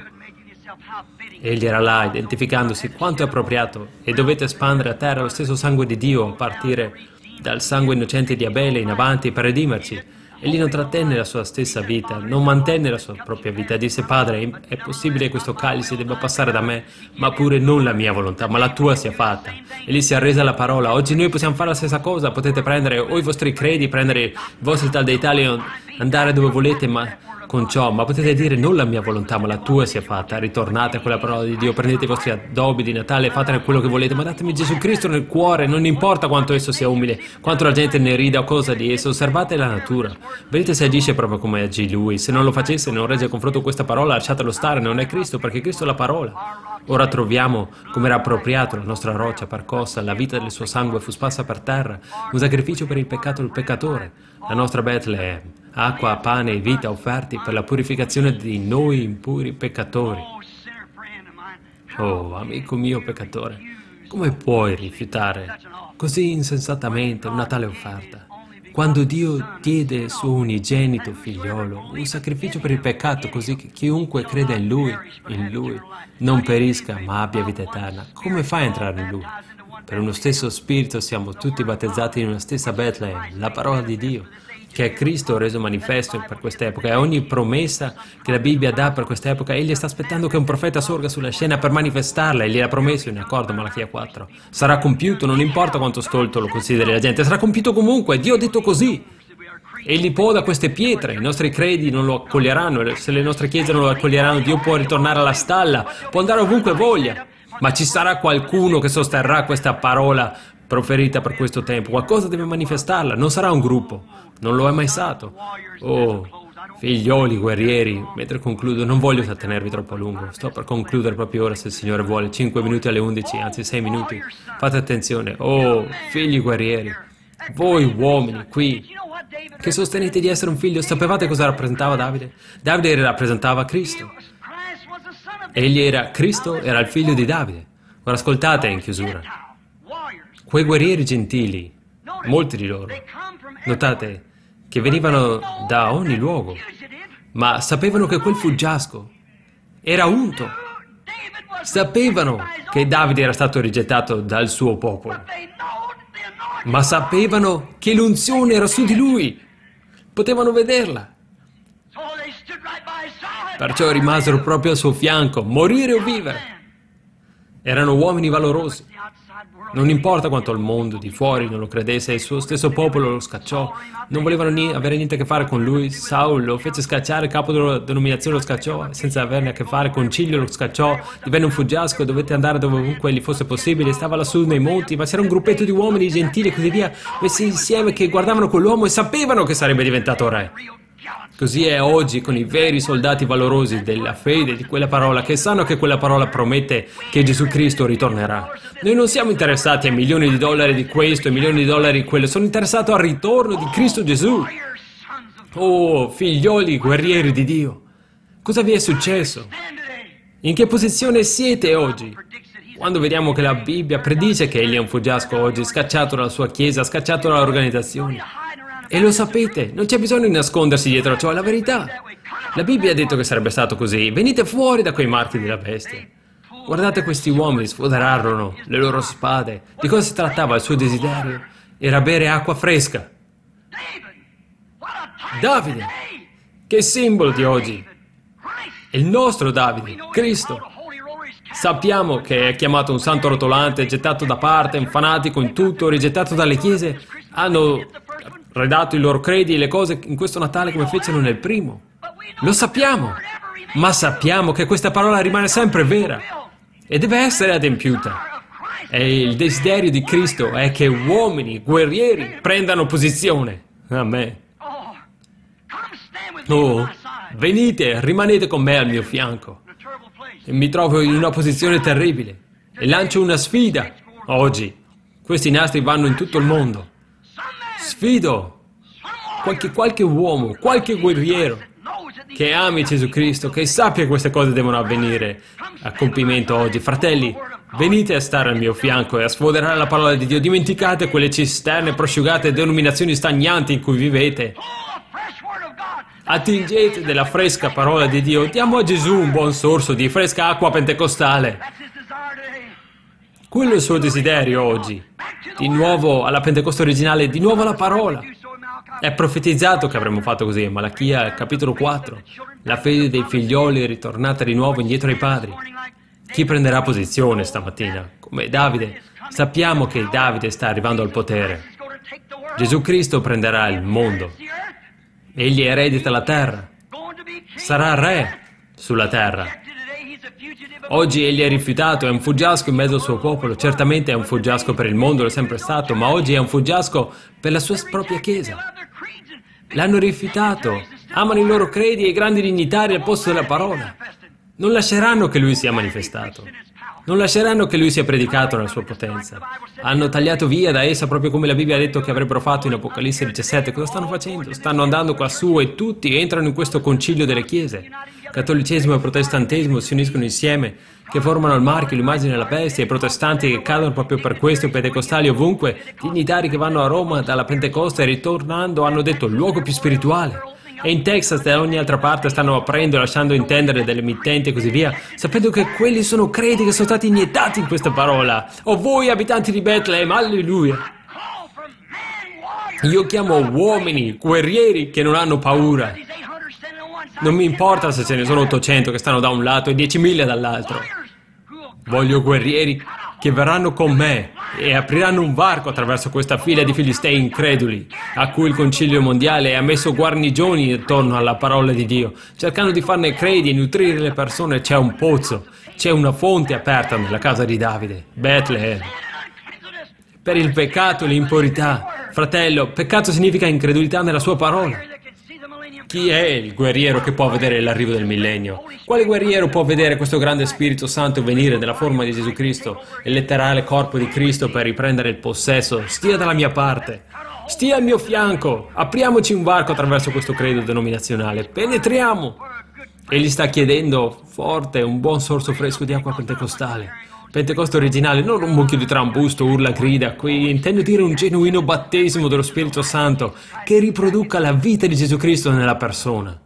Egli era là, identificandosi quanto è appropriato, e dovete espandere a terra lo stesso sangue di Dio, a partire dal sangue innocente di Abele in avanti, per redimerci. Egli non trattenne la sua stessa vita, non mantenne la sua propria vita. Disse: Padre, è possibile che questo calice debba passare da me, ma pure non la mia volontà, ma la tua sia fatta. Egli si arrese alla parola. Oggi noi possiamo fare la stessa cosa. Potete prendere o i vostri credi, prendere i vostri tal dei tali, andare dove volete, ma con ciò, ma potete dire: non la mia volontà, ma la tua sia fatta. Ritornate a quella parola di Dio, prendete i vostri addobbi di Natale, fatene quello che volete, ma datemi Gesù Cristo nel cuore, non importa quanto esso sia umile, quanto la gente ne rida o cosa di esso. Osservate la natura, vedete se agisce proprio come agì lui. Se non lo facesse, non regge confronto questa parola, lasciatelo stare, non è Cristo, perché Cristo è la parola. Ora troviamo come era appropriato la nostra roccia percossa, la vita del suo sangue fu sparsa per terra, un sacrificio per il peccato del peccatore. La nostra Betlemme, acqua, pane e vita offerti per la purificazione di noi impuri peccatori. Oh, amico mio peccatore, come puoi rifiutare così insensatamente una tale offerta? Quando Dio diede il suo unigenito figliolo, un sacrificio per il peccato, così che chiunque creda in Lui, non perisca ma abbia vita eterna, come fai a entrare in Lui? Per uno stesso spirito siamo tutti battezzati in una stessa Betlemme, la parola di Dio, che è Cristo reso manifesto per quest'epoca, e ogni promessa che la Bibbia dà per quest'epoca, egli sta aspettando che un profeta sorga sulla scena per manifestarla, e gliel'ha promesso in accordo Malachia 4. Sarà compiuto, non importa quanto stolto lo consideri la gente, sarà compiuto comunque, Dio ha detto così. Egli può da queste pietre, i nostri credi non lo accoglieranno, se le nostre chiese non lo accoglieranno, Dio può ritornare alla stalla, può andare ovunque voglia, ma ci sarà qualcuno che sosterrà questa parola proferita per questo tempo, qualcosa deve manifestarla, non sarà un gruppo, non lo è mai stato. Oh, figlioli guerrieri, mentre concludo, non voglio trattenervi troppo a lungo, sto per concludere proprio ora se il Signore vuole, 5 minuti alle 11, anzi 6 minuti, fate attenzione. Oh, figli guerrieri, voi uomini qui, che sostenete di essere un figlio, sapevate cosa rappresentava Davide? Davide rappresentava Cristo. Egli era Cristo, era il figlio di Davide. Ora ascoltate in chiusura. Quei guerrieri gentili, molti di loro, notate che venivano da ogni luogo, ma sapevano che quel fuggiasco era unto. Sapevano che Davide era stato rigettato dal suo popolo, ma sapevano che l'unzione era su di lui. Potevano vederla. Perciò rimasero proprio al suo fianco, morire o vivere. Erano uomini valorosi. Non importa quanto il mondo di fuori non lo credesse, il suo stesso popolo lo scacciò. Non volevano avere niente a che fare con lui. Saul lo fece scacciare, il capo della denominazione lo scacciò, senza averne a che fare. Concilio lo scacciò, divenne un fuggiasco, dovette andare dovunque gli fosse possibile. Stava lassù nei monti, ma c'era un gruppetto di uomini gentili e così via, messi insieme, che guardavano quell'uomo e sapevano che sarebbe diventato re. Così è oggi con i veri soldati valorosi della fede di quella parola, che sanno che quella parola promette che Gesù Cristo ritornerà. Noi non siamo interessati a milioni di dollari di questo e milioni di dollari di quello, sono interessato al ritorno di Cristo Gesù. Oh, figlioli guerrieri di Dio, cosa vi è successo? In che posizione siete oggi? Quando vediamo che la Bibbia predice che egli è un fuggiasco oggi, scacciato dalla sua chiesa, scacciato dall'organizzazione. E lo sapete, non c'è bisogno di nascondersi dietro a ciò, è la verità. La Bibbia ha detto che sarebbe stato così. Venite fuori da quei marchi della bestia. Guardate questi uomini, sfoderarono le loro spade. Di cosa si trattava? Il suo desiderio era bere acqua fresca. Davide, che simbolo di oggi. È il nostro Davide, Cristo. Sappiamo che è chiamato un santo rotolante, gettato da parte, un fanatico in tutto, rigettato dalle chiese. Hanno redatto i loro credi e le cose in questo Natale come fecero nel primo. Lo sappiamo, ma sappiamo che questa parola rimane sempre vera e deve essere adempiuta. E il desiderio di Cristo è che uomini, guerrieri, prendano posizione. Amen. Oh, venite, rimanete con me al mio fianco. E mi trovo in una posizione terribile e lancio una sfida. Oggi, questi nastri vanno in tutto il mondo. Sfido qualche uomo, qualche guerriero che ami Gesù Cristo, che sappia che queste cose devono avvenire a compimento oggi. Fratelli, venite a stare al mio fianco e a sfoderare la parola di Dio. Dimenticate quelle cisterne prosciugate e denominazioni stagnanti in cui vivete. Attingete della fresca parola di Dio. Diamo a Gesù un buon sorso di fresca acqua pentecostale. Quello è il suo desiderio oggi. Di nuovo alla Pentecoste originale, di nuovo alla parola. È profetizzato che avremmo fatto così, Malachia, capitolo 4. La fede dei figlioli è ritornata di nuovo indietro ai padri. Chi prenderà posizione stamattina? Come Davide. Sappiamo che Davide sta arrivando al potere. Gesù Cristo prenderà il mondo. Egli eredita la terra. Sarà re sulla terra. Oggi egli è rifiutato, è un fuggiasco in mezzo al suo popolo. Certamente è un fuggiasco per il mondo, lo è sempre stato, ma oggi è un fuggiasco per la sua propria chiesa. L'hanno rifiutato, amano i loro credi e i grandi dignitari al posto della parola. Non lasceranno che lui sia manifestato. Non lasceranno che lui sia predicato nella sua potenza. Hanno tagliato via da essa proprio come la Bibbia ha detto che avrebbero fatto in Apocalisse 17. Cosa stanno facendo? Stanno andando quassù e tutti entrano in questo concilio delle chiese. Cattolicesimo e protestantesimo si uniscono insieme, che formano il marchio, l'immagine della bestia, i protestanti che cadono proprio per questo, i pentecostali ovunque, dignitari che vanno a Roma dalla Pentecoste e ritornando hanno detto il luogo più spirituale. E in Texas e da ogni altra parte stanno aprendo, lasciando intendere delle mittenti e così via, sapendo che quelli sono credi che sono stati iniettati in questa parola. O voi abitanti di Bethlehem, alleluia! Io chiamo uomini, guerrieri che non hanno paura. Non mi importa se ce ne sono 800 che stanno da un lato e 10.000 dall'altro. Voglio guerrieri che verranno con me e apriranno un varco attraverso questa fila di filistei increduli a cui il Concilio Mondiale ha messo guarnigioni attorno alla parola di Dio, cercando di farne credi e nutrire le persone. C'è un pozzo, c'è una fonte aperta nella casa di Davide, Bethlehem. Per il peccato e l'impurità. Fratello, peccato significa incredulità nella sua parola. Chi è il guerriero che può vedere l'arrivo del millennio? Quale guerriero può vedere questo grande Spirito Santo venire nella forma di Gesù Cristo, il letterale corpo di Cristo per riprendere il possesso? Stia dalla mia parte, stia al mio fianco, apriamoci un varco attraverso questo credo denominazionale, penetriamo! Egli sta chiedendo forte un buon sorso fresco di acqua pentecostale. Pentecoste originale, non un mucchio di trambusto, urla, grida. Qui intendo dire un genuino battesimo dello Spirito Santo che riproduca la vita di Gesù Cristo nella persona.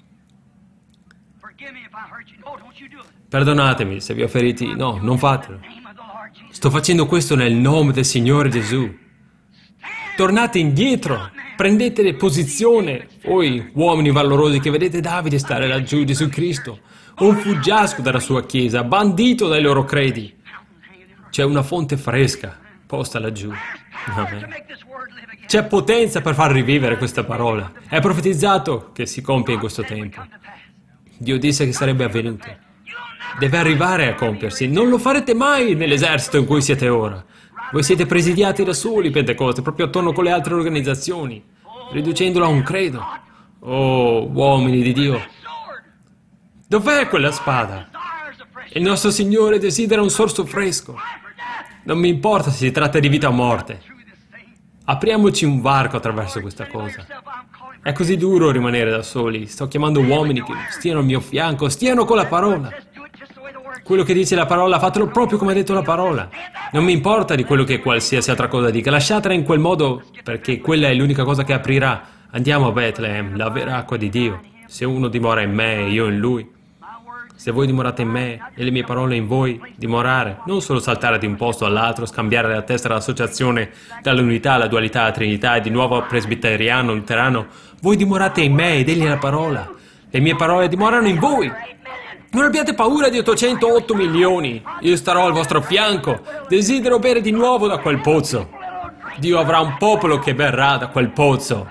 Perdonatemi se vi ho feriti. No, non fatelo. Sto facendo questo nel nome del Signore Gesù. Tornate indietro, prendete posizione. Voi, uomini valorosi che vedete Davide stare laggiù, Gesù Cristo, un fuggiasco dalla sua chiesa, bandito dai loro credi. C'è una fonte fresca posta laggiù. Amen. C'è potenza per far rivivere questa parola. È profetizzato che si compie in questo tempo. Dio disse che sarebbe avvenuto. Deve arrivare a compiersi. Non lo farete mai nell'esercito in cui siete ora. Voi siete presidiati da soli, Pentecoste, proprio attorno con le altre organizzazioni, riducendolo a un credo. Oh, uomini di Dio. Dov'è quella spada? Il nostro Signore desidera un sorso fresco. Non mi importa se si tratta di vita o morte. Apriamoci un varco attraverso questa cosa. È così duro rimanere da soli. Sto chiamando uomini che stiano al mio fianco, stiano con la parola. Quello che dice la parola, fatelo proprio come ha detto la parola. Non mi importa di quello che qualsiasi altra cosa dica. Lasciatela in quel modo, perché quella è l'unica cosa che aprirà. Andiamo a Bethlehem, la vera acqua di Dio. Se uno dimora in me e io in lui. Se voi dimorate in me e le mie parole in voi, dimorare, non solo saltare di un posto all'altro, scambiare la testa all'associazione dall'unità alla dualità alla trinità e di nuovo presbiteriano, luterano, voi dimorate in me ed egli nella parola. Le mie parole dimorano in voi. Non abbiate paura di 808 milioni. Io starò al vostro fianco. Desidero bere di nuovo da quel pozzo. Dio avrà un popolo che berrà da quel pozzo.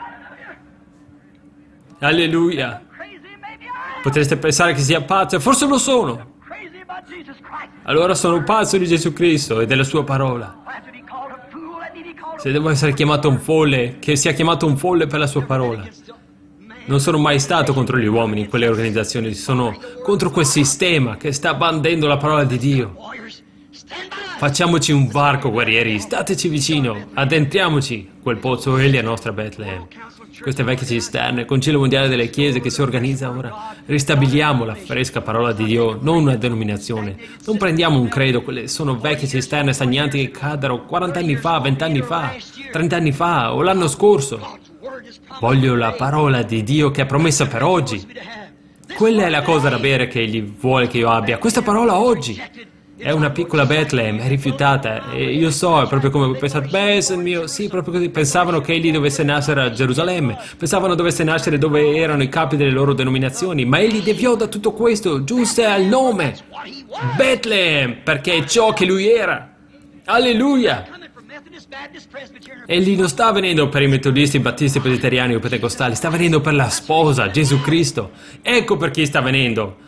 Alleluia. Potreste pensare che sia pazzo, e forse lo sono. Allora sono pazzo di Gesù Cristo e della sua parola. Se devo essere chiamato un folle, che sia chiamato un folle per la sua parola. Non sono mai stato contro gli uomini in quelle organizzazioni, sono contro quel sistema che sta bandendo la parola di Dio. Facciamoci un varco, guerrieri, stateci vicino, addentriamoci quel pozzo egli a nostra Bethlehem. Queste vecchie cisterne, Concilio Mondiale delle Chiese che si organizza ora, ristabiliamo la fresca parola di Dio, non una denominazione. Non prendiamo un credo, quelle sono vecchie cisterne stagnanti che caddero 40 anni fa, 20 anni fa, 30 anni fa o l'anno scorso. Voglio la parola di Dio che è promessa per oggi. Quella è la cosa da bere che Egli vuole che io abbia. Questa parola oggi. È una piccola Bethlehem, è rifiutata. E io so, è proprio come pensate, mio, sì, proprio così. Pensavano che Egli dovesse nascere a Gerusalemme. Pensavano dovesse nascere dove erano i capi delle loro denominazioni. Ma Egli deviò da tutto questo, giunse al nome. Bethlehem, perché è ciò che Lui era. Alleluia. Egli non sta venendo per i metodisti, battisti, presbiteriani o pentecostali, sta venendo per la sposa, Gesù Cristo. Ecco perché sta venendo.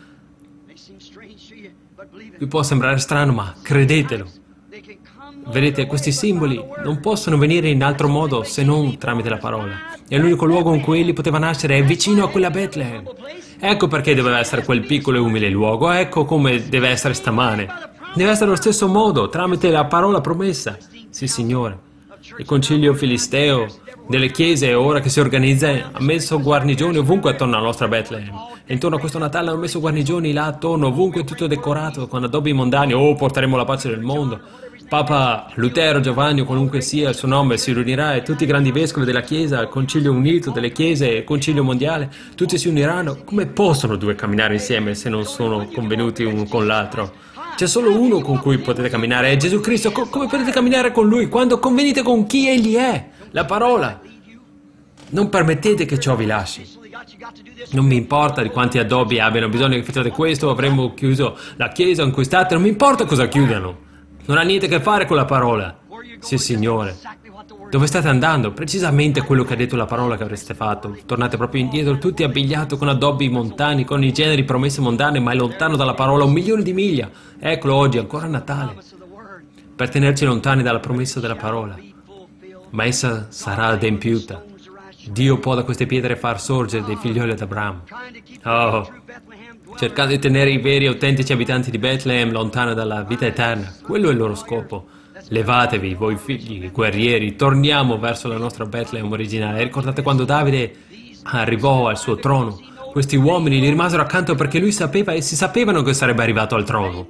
Vi può sembrare strano, ma credetelo. Vedete, questi simboli non possono venire in altro modo se non tramite la parola. E l'unico luogo in cui egli poteva nascere è vicino a quella Bethlehem. Ecco perché doveva essere quel piccolo e umile luogo, ecco come deve essere stamane. Deve essere allo stesso modo, tramite la parola promessa. Sì, Signore. Il concilio filisteo delle chiese, ora che si organizza, ha messo guarnigioni ovunque attorno alla nostra Bethlehem. E intorno a questo Natale hanno messo guarnigioni là attorno, ovunque tutto decorato, con addobbi mondani. Oh, porteremo la pace del mondo. Papa Lutero, Giovanni, o qualunque sia il suo nome, si riunirà e tutti i grandi vescovi della Chiesa, il Concilio Unito delle Chiese, il Concilio Mondiale, tutti si uniranno. Come possono due camminare insieme se non sono convenuti uno con l'altro? C'è solo uno con cui potete camminare, è Gesù Cristo. Come potete camminare con Lui? Quando convenite con chi Egli è, la parola. Non permettete che ciò vi lasci. Non mi importa di quanti addobbi abbiano bisogno che facciate questo, avremmo chiuso la chiesa in cui state, non mi importa cosa chiudano. Non ha niente a che fare con la parola. Sì, Signore. Dove state andando? Precisamente quello che ha detto la parola che avreste fatto. Tornate proprio indietro, tutti abbigliati con addobbi montani, con i generi promesse mondane, ma è lontano dalla parola 1 milione di miglia. Eccolo oggi, ancora Natale. Per tenerci lontani dalla promessa della parola. Ma essa sarà adempiuta. Dio può da queste pietre far sorgere dei figlioli ad Abramo. Oh, cercate di tenere i veri e autentici abitanti di Bethlehem lontano dalla vita eterna. Quello è il loro scopo. Levatevi, voi figli, guerrieri, torniamo verso la nostra Bethlehem originale. Ricordate quando Davide arrivò al suo trono? Questi uomini gli rimasero accanto perché lui sapeva, e si sapevano che sarebbe arrivato al trono.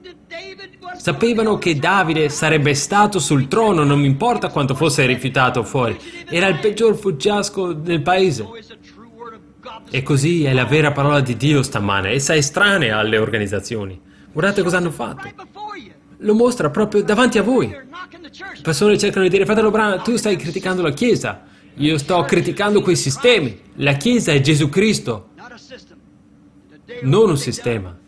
Sapevano che Davide sarebbe stato sul trono, non mi importa quanto fosse rifiutato fuori. Era il peggior fuggiasco del paese. E così è la vera parola di Dio stamane. Essa è estranea alle organizzazioni. Guardate cosa hanno fatto. Lo mostra proprio davanti a voi. Le persone cercano di dire, fratello Branham, tu stai criticando la Chiesa. Io sto criticando quei sistemi. La Chiesa è Gesù Cristo, non un sistema.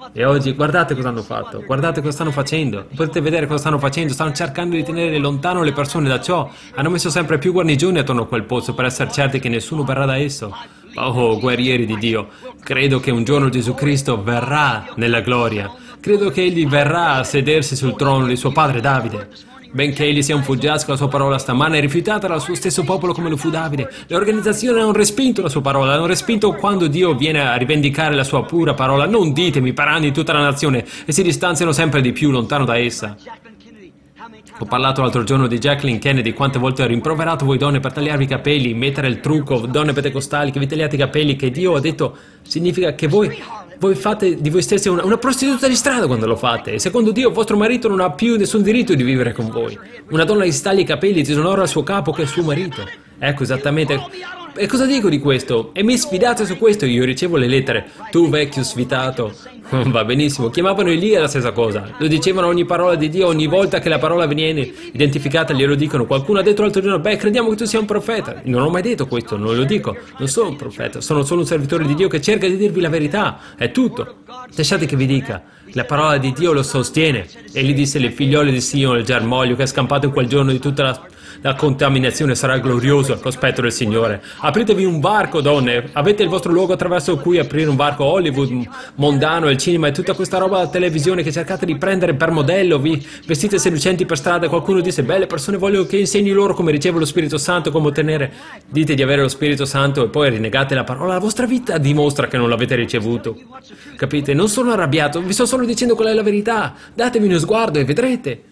E oggi guardate cosa hanno fatto, guardate cosa stanno facendo, potete vedere cosa stanno facendo, stanno cercando di tenere lontano le persone da ciò, hanno messo sempre più guarnigioni attorno a quel pozzo per essere certi che nessuno verrà da esso. Oh, guerrieri di Dio, credo che un giorno Gesù Cristo verrà nella gloria, credo che Egli verrà a sedersi sul trono di suo padre Davide. Benché egli sia un fuggiasco, la sua parola stamane è rifiutata dal suo stesso popolo come lo fu Davide. Le organizzazioni hanno respinto la sua parola, hanno respinto quando Dio viene a rivendicare la sua pura parola. Non ditemi, parani di tutta la nazione, e si distanziano sempre di più lontano da essa. Ho parlato l'altro giorno di Jacqueline Kennedy, quante volte ho rimproverato voi donne per tagliarvi i capelli, mettere il trucco, donne pentecostali che vi tagliate i capelli, che Dio ha detto significa che voi fate di voi stessi una prostituta di strada quando lo fate, e secondo Dio vostro marito non ha più nessun diritto di vivere con voi. Una donna che si taglia i capelli disonora il suo capo che è il suo marito. Ecco esattamente. E cosa dico di questo? E mi sfidate su questo, io ricevo le lettere. Tu vecchio sfitato. Va benissimo, chiamavano Elia la stessa cosa. Lo dicevano ogni parola di Dio, ogni volta che la parola viene identificata glielo dicono. Qualcuno ha detto l'altro giorno, beh, crediamo che tu sia un profeta. Non ho mai detto questo, non lo dico. Non sono un profeta, sono solo un servitore di Dio che cerca di dirvi la verità. È tutto. Lasciate che vi dica. La parola di Dio lo sostiene. E gli disse le figliole di Sion, il germoglio che è scampato in quel giorno di tutta la contaminazione sarà glorioso al cospetto del Signore. Apritevi un varco, donne. Avete il vostro luogo attraverso cui aprire un varco. Hollywood, mondano, il cinema e tutta questa roba da televisione che cercate di prendere per modello. Vi vestite seducenti per strada. Qualcuno disse, beh, le persone vogliono che insegni loro come ricevere lo Spirito Santo, come ottenere. Dite di avere lo Spirito Santo e poi rinnegate la parola. La vostra vita dimostra che non l'avete ricevuto. Capite? Non sono arrabbiato, vi sto solo dicendo qual è la verità. Datevi uno sguardo e vedrete.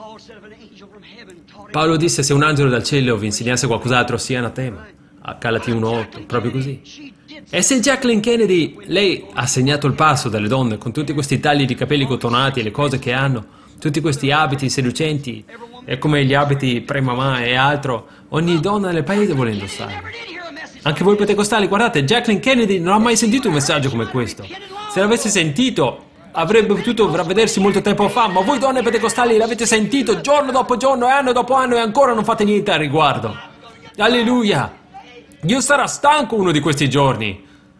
Paolo disse, se un angelo dal cielo vi insegnasse qualcos'altro sia anatema. A Galati 1:8, proprio così. E se Jacqueline Kennedy, lei ha segnato il passo delle donne con tutti questi tagli di capelli cotonati e le cose che hanno, tutti questi abiti seducenti, e come gli abiti pre-mamà e altro, ogni donna nel paese vuole indossarli. Anche voi pentecostali, guardate, Jacqueline Kennedy non ha mai sentito un messaggio come questo. Se l'avesse sentito, avrebbe potuto ravvedersi molto tempo fa, ma voi donne pentecostali l'avete sentito giorno dopo giorno, anno dopo anno, e ancora non fate niente al riguardo. Alleluia! Dio sarà stanco uno di questi giorni.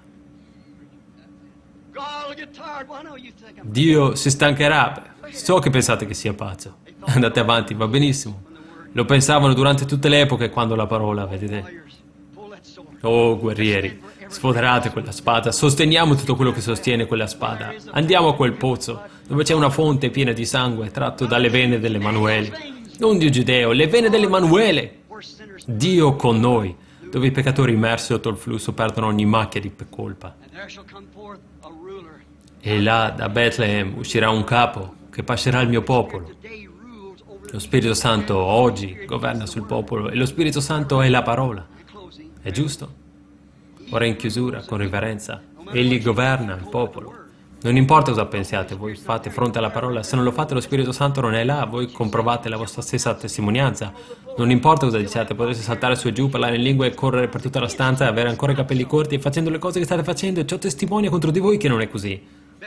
Dio si stancherà. So che pensate che sia pazzo. Andate avanti, va benissimo. Lo pensavano durante tutte le epoche quando la parola, vedete? Oh, guerrieri, sfoderate quella spada, sosteniamo tutto quello che sostiene quella spada. Andiamo a quel pozzo, dove c'è una fonte piena di sangue tratto dalle vene dell'Emanuele. Non Dio Giudeo, le vene dell'Emanuele. Dio con noi, dove i peccatori immersi sotto il flusso perdono ogni macchia di colpa. E là, da Bethlehem, uscirà un capo che pascerà il mio popolo. Lo Spirito Santo oggi governa sul popolo e lo Spirito Santo è la parola. È giusto? Ora in chiusura, con riverenza, egli governa il popolo. Non importa cosa pensiate, voi fate fronte alla parola, se non lo fate lo Spirito Santo non è là, voi comprovate la vostra stessa testimonianza. Non importa cosa diciate, potreste saltare su e giù, parlare in lingua e correre per tutta la stanza e avere ancora i capelli corti e facendo le cose che state facendo, e ciò testimonia contro di voi che non è così.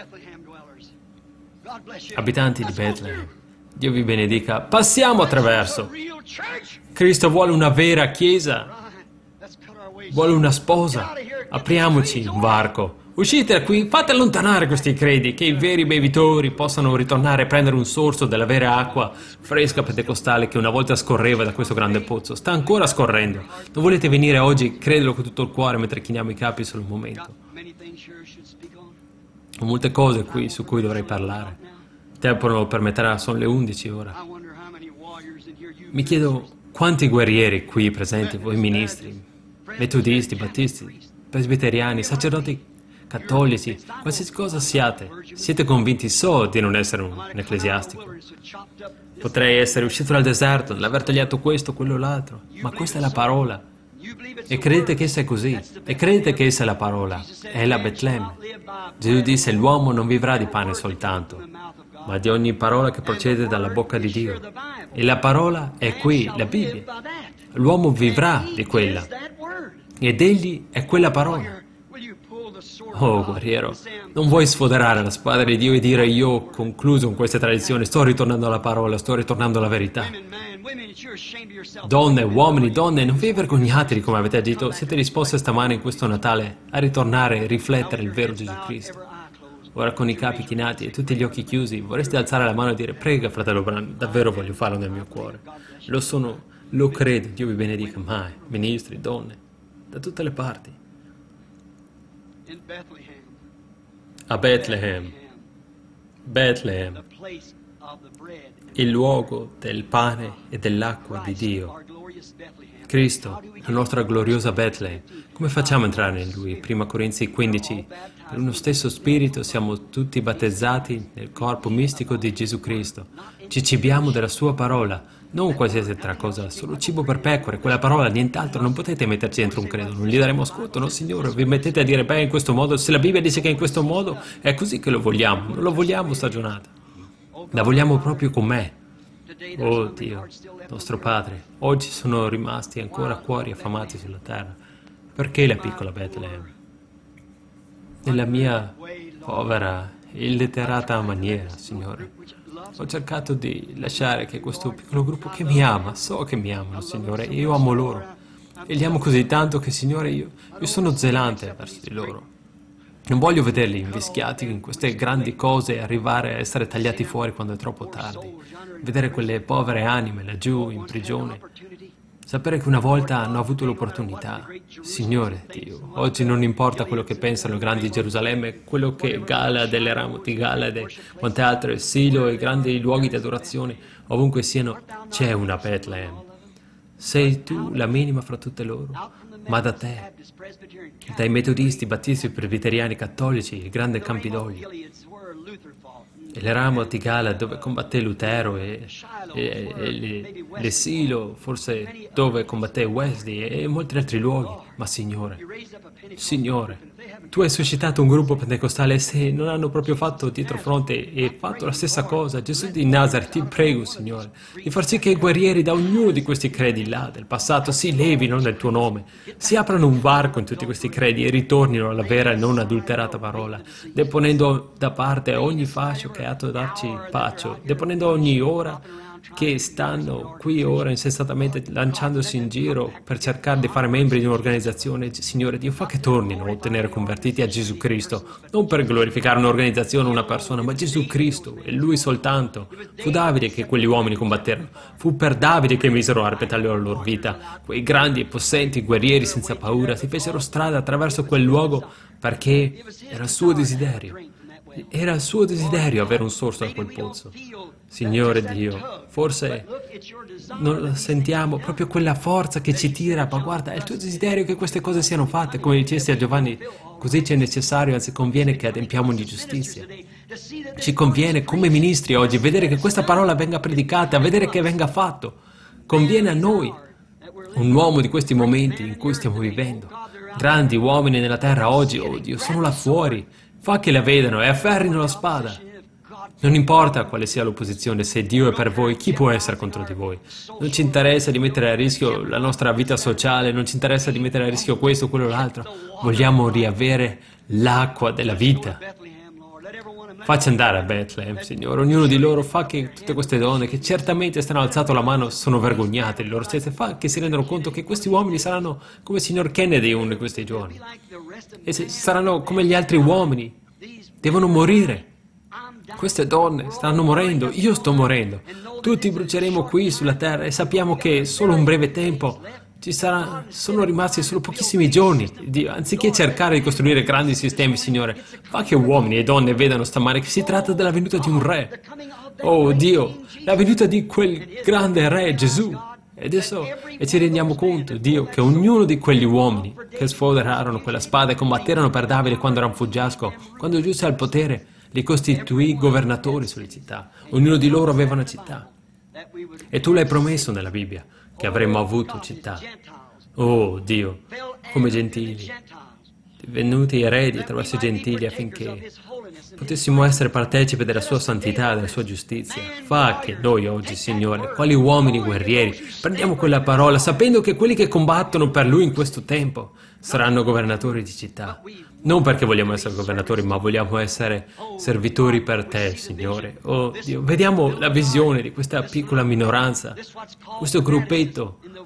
Abitanti di Bethlehem, Dio vi benedica. Passiamo attraverso. Cristo vuole una vera chiesa. Vuole una sposa. Apriamoci un varco. Uscite da qui, fate allontanare questi credi, che i veri bevitori possano ritornare a prendere un sorso della vera acqua fresca pentecostale che una volta scorreva da questo grande pozzo. Sta ancora scorrendo. Non volete venire oggi? Credelo con tutto il cuore mentre chiniamo i capi solo un momento. Ho molte cose qui su cui dovrei parlare. Il tempo non lo permetterà, sono le 11 ora. Mi chiedo quanti guerrieri qui presenti, voi ministri, metodisti, battisti, presbiteriani, sacerdoti cattolici, qualsiasi cosa siate convinti, so di non essere un ecclesiastico. Potrei essere uscito dal deserto, l'aver tagliato questo, quello, l'altro, ma questa è la parola. E credete che essa è così, e credete che essa è la parola, è la Betlemme. Gesù disse, l'uomo non vivrà di pane soltanto, ma di ogni parola che procede dalla bocca di Dio. E la parola è qui, la Bibbia. L'uomo vivrà di quella, ed egli è quella parola. Oh, guerriero, non vuoi sfoderare la spada di Dio e dire io ho concluso con queste tradizioni, sto ritornando alla parola, sto ritornando alla verità. Donne, uomini, donne, non vi vergognate di come avete agito, siete disposte stamane in questo Natale a ritornare e riflettere il vero Gesù Cristo. ora con i capi chinati e tutti gli occhi chiusi, vorresti alzare la mano e dire: prega, fratello Branham, davvero voglio farlo nel mio cuore. Lo credo, Dio vi benedica mai, ministri, donne, da tutte le parti. A Bethlehem, il luogo del pane e dell'acqua di Dio. Cristo, la nostra gloriosa Bethlehem. Come facciamo a entrare in Lui? 1 Corinzi 15. Per uno stesso spirito siamo tutti battezzati nel corpo mistico di Gesù Cristo. Ci cibiamo della Sua parola, non qualsiasi altra cosa, solo cibo per pecore, quella parola, nient'altro. Non potete metterci dentro un credo, non gli daremo ascolto, no Signore. Vi mettete a dire, beh, in questo modo, se la Bibbia dice che è in questo modo, è così che lo vogliamo, non lo vogliamo stagionato. La vogliamo proprio con me. Oh Dio, nostro Padre, oggi sono rimasti ancora cuori affamati sulla terra. Perché la piccola Bethlehem? Nella mia povera, illetterata maniera, Signore, ho cercato di lasciare che questo piccolo gruppo che mi ama, so che mi amano, Signore, e io amo loro. E li amo così tanto che, Signore, io sono zelante verso di loro. Non voglio vederli invischiati in queste grandi cose e arrivare a essere tagliati fuori quando è troppo tardi. Vedere quelle povere anime laggiù in prigione. Sapere che una volta hanno avuto l'opportunità. Signore Dio, oggi non importa quello che pensano i grandi Gerusalemme, quello che Galad, le Ramot, Galad e quante altre, Silo e i grandi luoghi di adorazione, ovunque siano, c'è una Bethlehem. Sei tu la minima fra tutte loro, ma da te, dai metodisti, battisti, presbiteriani, cattolici, il grande Campidoglio, e le Ramot di Galad dove combatté Lutero e le Silo, forse dove combatté Wesley e molti altri luoghi. Ma Signore, Tu hai suscitato un gruppo pentecostale e se non hanno proprio fatto dietro fronte e fatto la stessa cosa, Gesù di Nazareth, ti prego, Signore, di far sì che i guerrieri da ognuno di questi credi là del passato si levino nel Tuo nome, si aprano un varco in tutti questi credi e ritornino alla vera e non adulterata parola, deponendo da parte ogni fascio che ha atto darci paccio, deponendo ogni ora che stanno qui ora insensatamente lanciandosi in giro per cercare di fare membri di un'organizzazione. Signore Dio, fa che tornino a ottenere convertiti a Gesù Cristo, non per glorificare un'organizzazione o una persona, ma Gesù Cristo e Lui soltanto. Fu Davide che quegli uomini combatterono, fu per Davide che misero a repentaglio la loro vita. Quei grandi e possenti guerrieri senza paura si fecero strada attraverso quel luogo perché era il suo desiderio. Era il suo desiderio avere un sorso da quel pozzo. Signore Dio, forse non sentiamo proprio quella forza che ci tira, ma guarda, è il tuo desiderio che queste cose siano fatte, come dicesti a Giovanni, così ci è necessario, anzi conviene che adempiamo di giustizia. Ci conviene come ministri oggi vedere che questa parola venga predicata, vedere che venga fatto. Conviene a noi, un uomo di questi momenti in cui stiamo vivendo. Grandi uomini nella terra oggi, oh Dio, sono là fuori. Fa che la vedano e afferrino la spada. Non importa quale sia l'opposizione, se Dio è per voi, chi può essere contro di voi? Non ci interessa di mettere a rischio la nostra vita sociale, non ci interessa di mettere a rischio questo, quello, l'altro. Vogliamo riavere l'acqua della vita. Facci andare a Bethlehem, Signore. Ognuno di loro fa che tutte queste donne che certamente stanno alzato la mano sono vergognate di loro stesse, fa che si rendano conto che questi uomini saranno come il signor Kennedy uno di questi giorni. E saranno come gli altri uomini. Devono morire. Queste donne stanno morendo, io sto morendo. Tutti bruceremo qui sulla terra e sappiamo che solo un breve tempo sono rimasti solo pochissimi giorni. Dio, anziché cercare di costruire grandi sistemi, Signore, fa che uomini e donne vedano stamane che si tratta della venuta di un re. Oh Dio, la venuta di quel grande re, Gesù. E ci rendiamo conto, Dio, che ognuno di quegli uomini che sfoderarono quella spada e combatterono per Davide quando era un fuggiasco, quando giunse al potere, li costituì governatori sulle città. Ognuno di loro aveva una città. E tu l'hai promesso nella Bibbia, che avremmo avuto città. Oh Dio, come gentili, divenuti eredi attraverso i gentili affinché potessimo essere partecipi della sua santità, della sua giustizia. Fa che noi oggi, Signore, quali uomini guerrieri, prendiamo quella parola, sapendo che quelli che combattono per Lui in questo tempo saranno governatori di città. Non perché vogliamo essere governatori, ma vogliamo essere servitori per Te, Signore. Oh Dio, vediamo la visione di questa piccola minoranza, questo gruppetto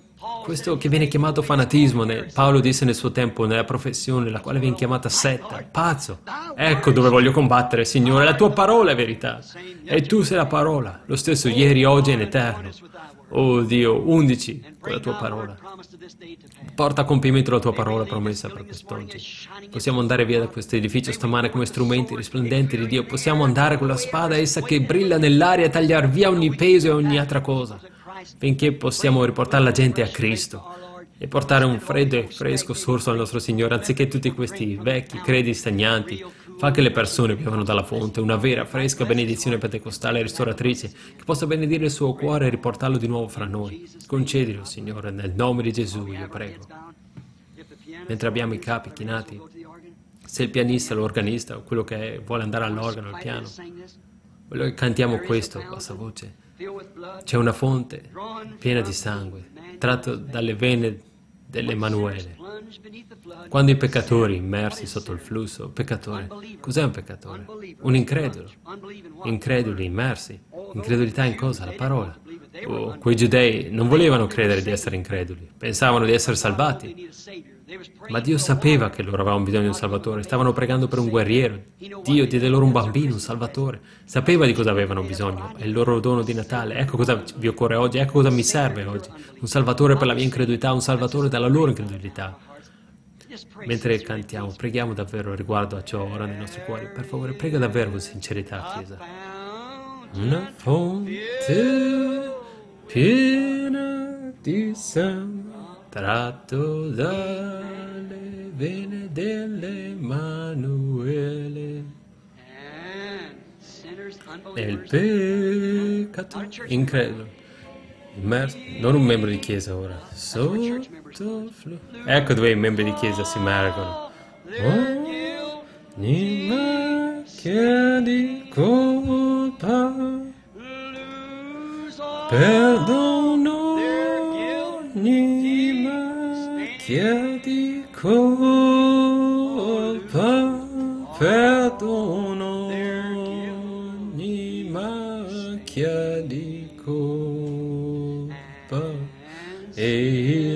questo che viene chiamato fanatismo, Paolo disse nel suo tempo, nella professione, la quale viene chiamata setta, pazzo. Ecco dove voglio combattere, Signore, la tua parola è verità. E tu sei la parola, lo stesso ieri, oggi e in eterno. Oh Dio, undici con la tua parola. Porta a compimento la tua parola promessa per quest'oggi. Possiamo andare via da questo edificio stamane come strumenti risplendenti di Dio. Possiamo andare con la spada, essa che brilla nell'aria, e tagliare via ogni peso e ogni altra cosa, finché possiamo riportare la gente a Cristo e portare un freddo e fresco sorso al nostro Signore, anziché tutti questi vecchi credi stagnanti. Fa che le persone bevano dalla fonte, una vera, fresca benedizione pentecostale e ristoratrice, che possa benedire il suo cuore e riportarlo di nuovo fra noi. Concedilo, Signore, nel nome di Gesù, io prego. Mentre abbiamo i capi chinati, se il pianista, l'organista o quello che è, vuole andare all'organo, al piano, voglio che cantiamo questo a bassa voce. C'è una fonte piena di sangue, tratto dalle vene dell'Emanuele. Quando i peccatori immersi sotto il flusso, peccatore, cos'è un peccatore? Un incredulo. Increduli immersi. Incredulità in cosa? La parola. Oh, quei giudei non volevano credere di essere increduli, pensavano di essere salvati. Ma Dio sapeva che loro avevano bisogno di un Salvatore, stavano pregando per un guerriero. Dio diede loro un bambino, un Salvatore. Sapeva di cosa avevano bisogno, è il loro dono di Natale. Ecco cosa vi occorre oggi, ecco cosa mi serve oggi. Un Salvatore per la mia incredulità, un Salvatore dalla loro incredulità. Mentre cantiamo, preghiamo davvero riguardo a ciò ora nei nostri cuori. Per favore, prega davvero con sincerità, Chiesa. Una fonte piena di sangue, tratto dalle vene dell'Emanuele. E il peccato incredulo, immerso, non un membro di chiesa ora, ecco dove i membri di chiesa si immergono. Ogni macchia di colpa, perdono ogni macchia di colpa, perdono ogni macchia di colpa e il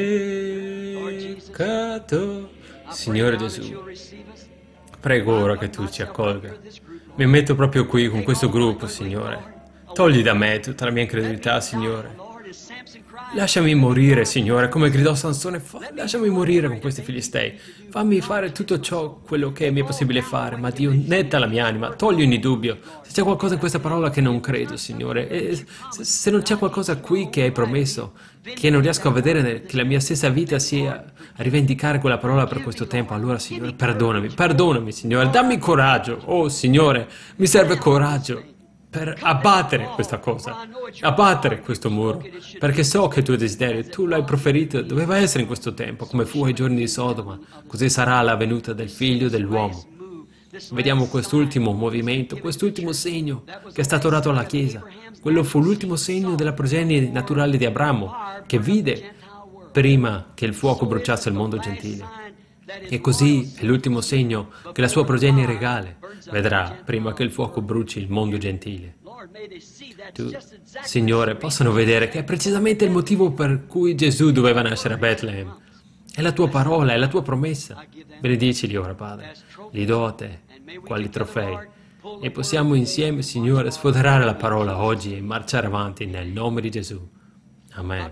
peccato. Signore Gesù, prego ora che tu ci accolga. Mi metto proprio qui con questo gruppo, Signore. Togli da me tutta la mia incredulità, Signore. Lasciami morire, Signore, come gridò Sansone. Lasciami morire con questi filistei. Fammi fare tutto ciò, quello che mi è possibile fare. Ma Dio, netta la mia anima, togli ogni dubbio. Se c'è qualcosa in questa parola che non credo, Signore, e se non c'è qualcosa qui che hai promesso, che non riesco a vedere, che la mia stessa vita sia a rivendicare quella parola per questo tempo, allora, Signore, perdonami, Signore. Dammi coraggio. Oh, Signore, mi serve coraggio per abbattere questa cosa, abbattere questo muro, perché so che il tuo desiderio, tu l'hai proferito, doveva essere in questo tempo, come fu ai giorni di Sodoma, così sarà la venuta del Figlio dell'uomo. Vediamo quest'ultimo movimento, quest'ultimo segno che è stato dato alla Chiesa. Quello fu l'ultimo segno della progenie naturale di Abramo, che vide prima che il fuoco bruciasse il mondo gentile. E così è l'ultimo segno che la sua progenie regale vedrà prima che il fuoco bruci il mondo gentile. Tu, Signore, possano vedere che è precisamente il motivo per cui Gesù doveva nascere a Betlemme. È la tua parola, è la tua promessa. Benedicili ora, Padre. Li do a te, quali trofei. E possiamo insieme, Signore, sfoderare la parola oggi e marciare avanti nel nome di Gesù. Amen.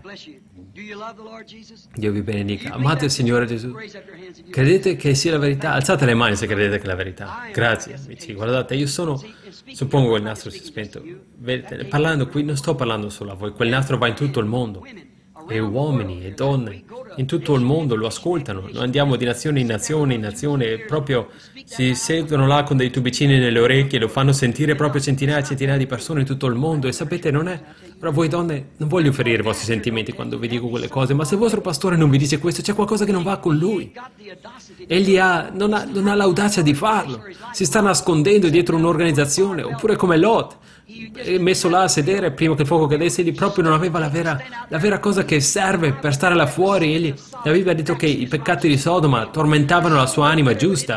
Dio vi benedica. Amate il Signore Gesù. Credete che sia la verità? Alzate le mani se credete che è la verità. Grazie, amici. Guardate, io suppongo che il nastro si è spento. Vedete, parlando qui non sto parlando solo a voi. Quel nastro va in tutto il mondo. E uomini e donne in tutto il mondo lo ascoltano. Noi andiamo di nazione in nazione e proprio si sedono là con dei tubicini nelle orecchie e lo fanno sentire proprio centinaia e centinaia di persone in tutto il mondo. E sapete, non è... Però voi donne, non voglio ferire i vostri sentimenti quando vi dico quelle cose, ma se il vostro pastore non vi dice questo, c'è qualcosa che non va con lui. Egli non ha l'audacia di farlo. Si sta nascondendo dietro un'organizzazione, oppure come Lot, è messo là a sedere prima che il fuoco cadesse, egli proprio non aveva la vera cosa che serve per stare là fuori. La Bibbia ha detto che i peccati di Sodoma tormentavano la sua anima giusta.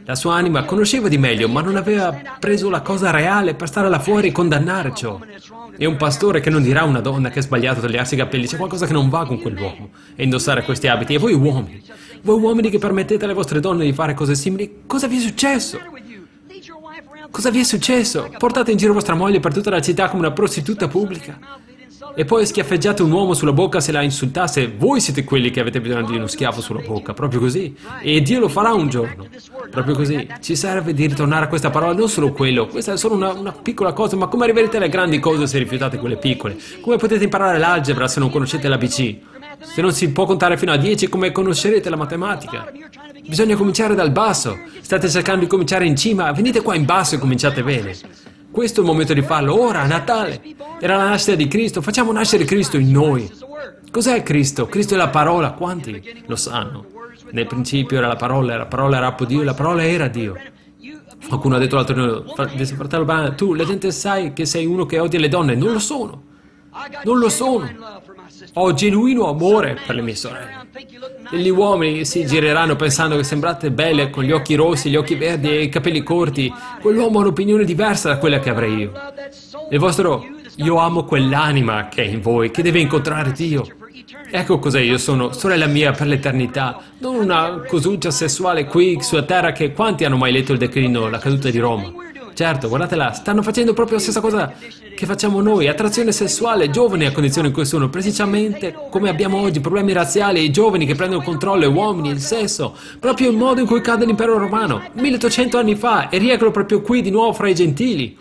La sua anima conosceva di meglio, ma non aveva preso la cosa reale per stare là fuori e condannare ciò. E un pastore che non dirà a una donna che è sbagliato tagliarsi i capelli, c'è qualcosa che non va con quell'uomo, e indossare questi abiti. E voi uomini che permettete alle vostre donne di fare cose simili, cosa vi è successo? Cosa vi è successo? Portate in giro vostra moglie per tutta la città come una prostituta pubblica. E poi schiaffeggiate un uomo sulla bocca se la insultasse. Voi siete quelli che avete bisogno di uno schiaffo sulla bocca, proprio così. E Dio lo farà un giorno. Proprio così. Ci serve di ritornare a questa parola, non solo quello. Questa è solo una piccola cosa, ma come arriverete alle grandi cose se rifiutate quelle piccole? Come potete imparare l'algebra se non conoscete l'ABC? Se non si può contare fino a 10, come conoscerete la matematica? Bisogna cominciare dal basso. State cercando di cominciare in cima, venite qua in basso e cominciate bene. Questo è il momento di farlo, ora, a Natale. Era la nascita di Cristo, facciamo nascere Cristo in noi. Cos'è Cristo? Cristo è la parola, quanti lo sanno? Nel principio era la parola era appunto Dio, e la parola era Dio. Qualcuno ha detto l'altro giorno, fratello, tu, la gente sai che sei uno che odia le donne, non lo sono. Non lo sono. Ho genuino amore per le mie sorelle. E gli uomini si gireranno pensando che sembrate belle con gli occhi rossi, gli occhi verdi e i capelli corti. Quell'uomo ha un'opinione diversa da quella che avrei io. Il vostro, io amo quell'anima che è in voi, che deve incontrare Dio. Ecco cos'è io sono, sorella mia per l'eternità, non una cosuccia sessuale qui sulla terra che quanti hanno mai letto il declino, la caduta di Roma? Certo, guardatela, stanno facendo proprio la stessa cosa che facciamo noi, attrazione sessuale, giovani a condizione in cui sono, precisamente come abbiamo oggi, problemi razziali, i giovani che prendono il controllo, i uomini, il sesso, proprio il modo in cui cade l'impero romano, 1800 anni fa, e riecolo proprio qui di nuovo fra i gentili.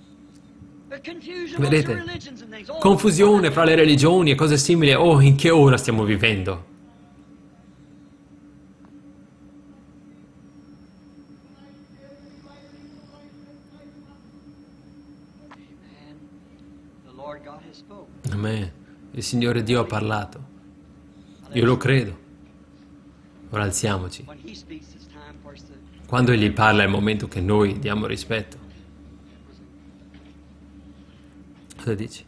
Vedete? Confusione fra le religioni e cose simili, oh, in che ora stiamo vivendo? Amen. Il Signore Dio ha parlato. Io lo credo. Ora alziamoci. Quando Egli parla è il momento che noi diamo rispetto. Cosa dici?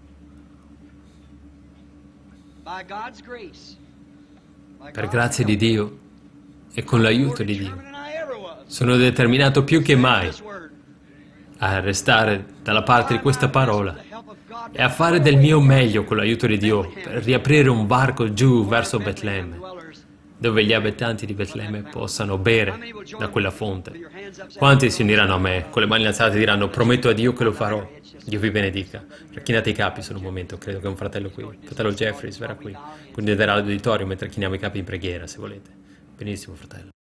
Per grazia di Dio e con l'aiuto di Dio, sono determinato più che mai a restare dalla parte di questa parola e a fare del mio meglio con l'aiuto di Dio per riaprire un varco giù verso Betlemme, dove gli abitanti di Betlemme possano bere da quella fonte. Quanti si uniranno a me, con le mani alzate diranno, prometto a Dio che lo farò. Dio vi benedica. Racchinate i capi solo un momento, credo che un fratello qui, il fratello Jeffries, verrà qui. Quindi darà l'uditorio mentre chiniamo i capi in preghiera, se volete. Benissimo, fratello.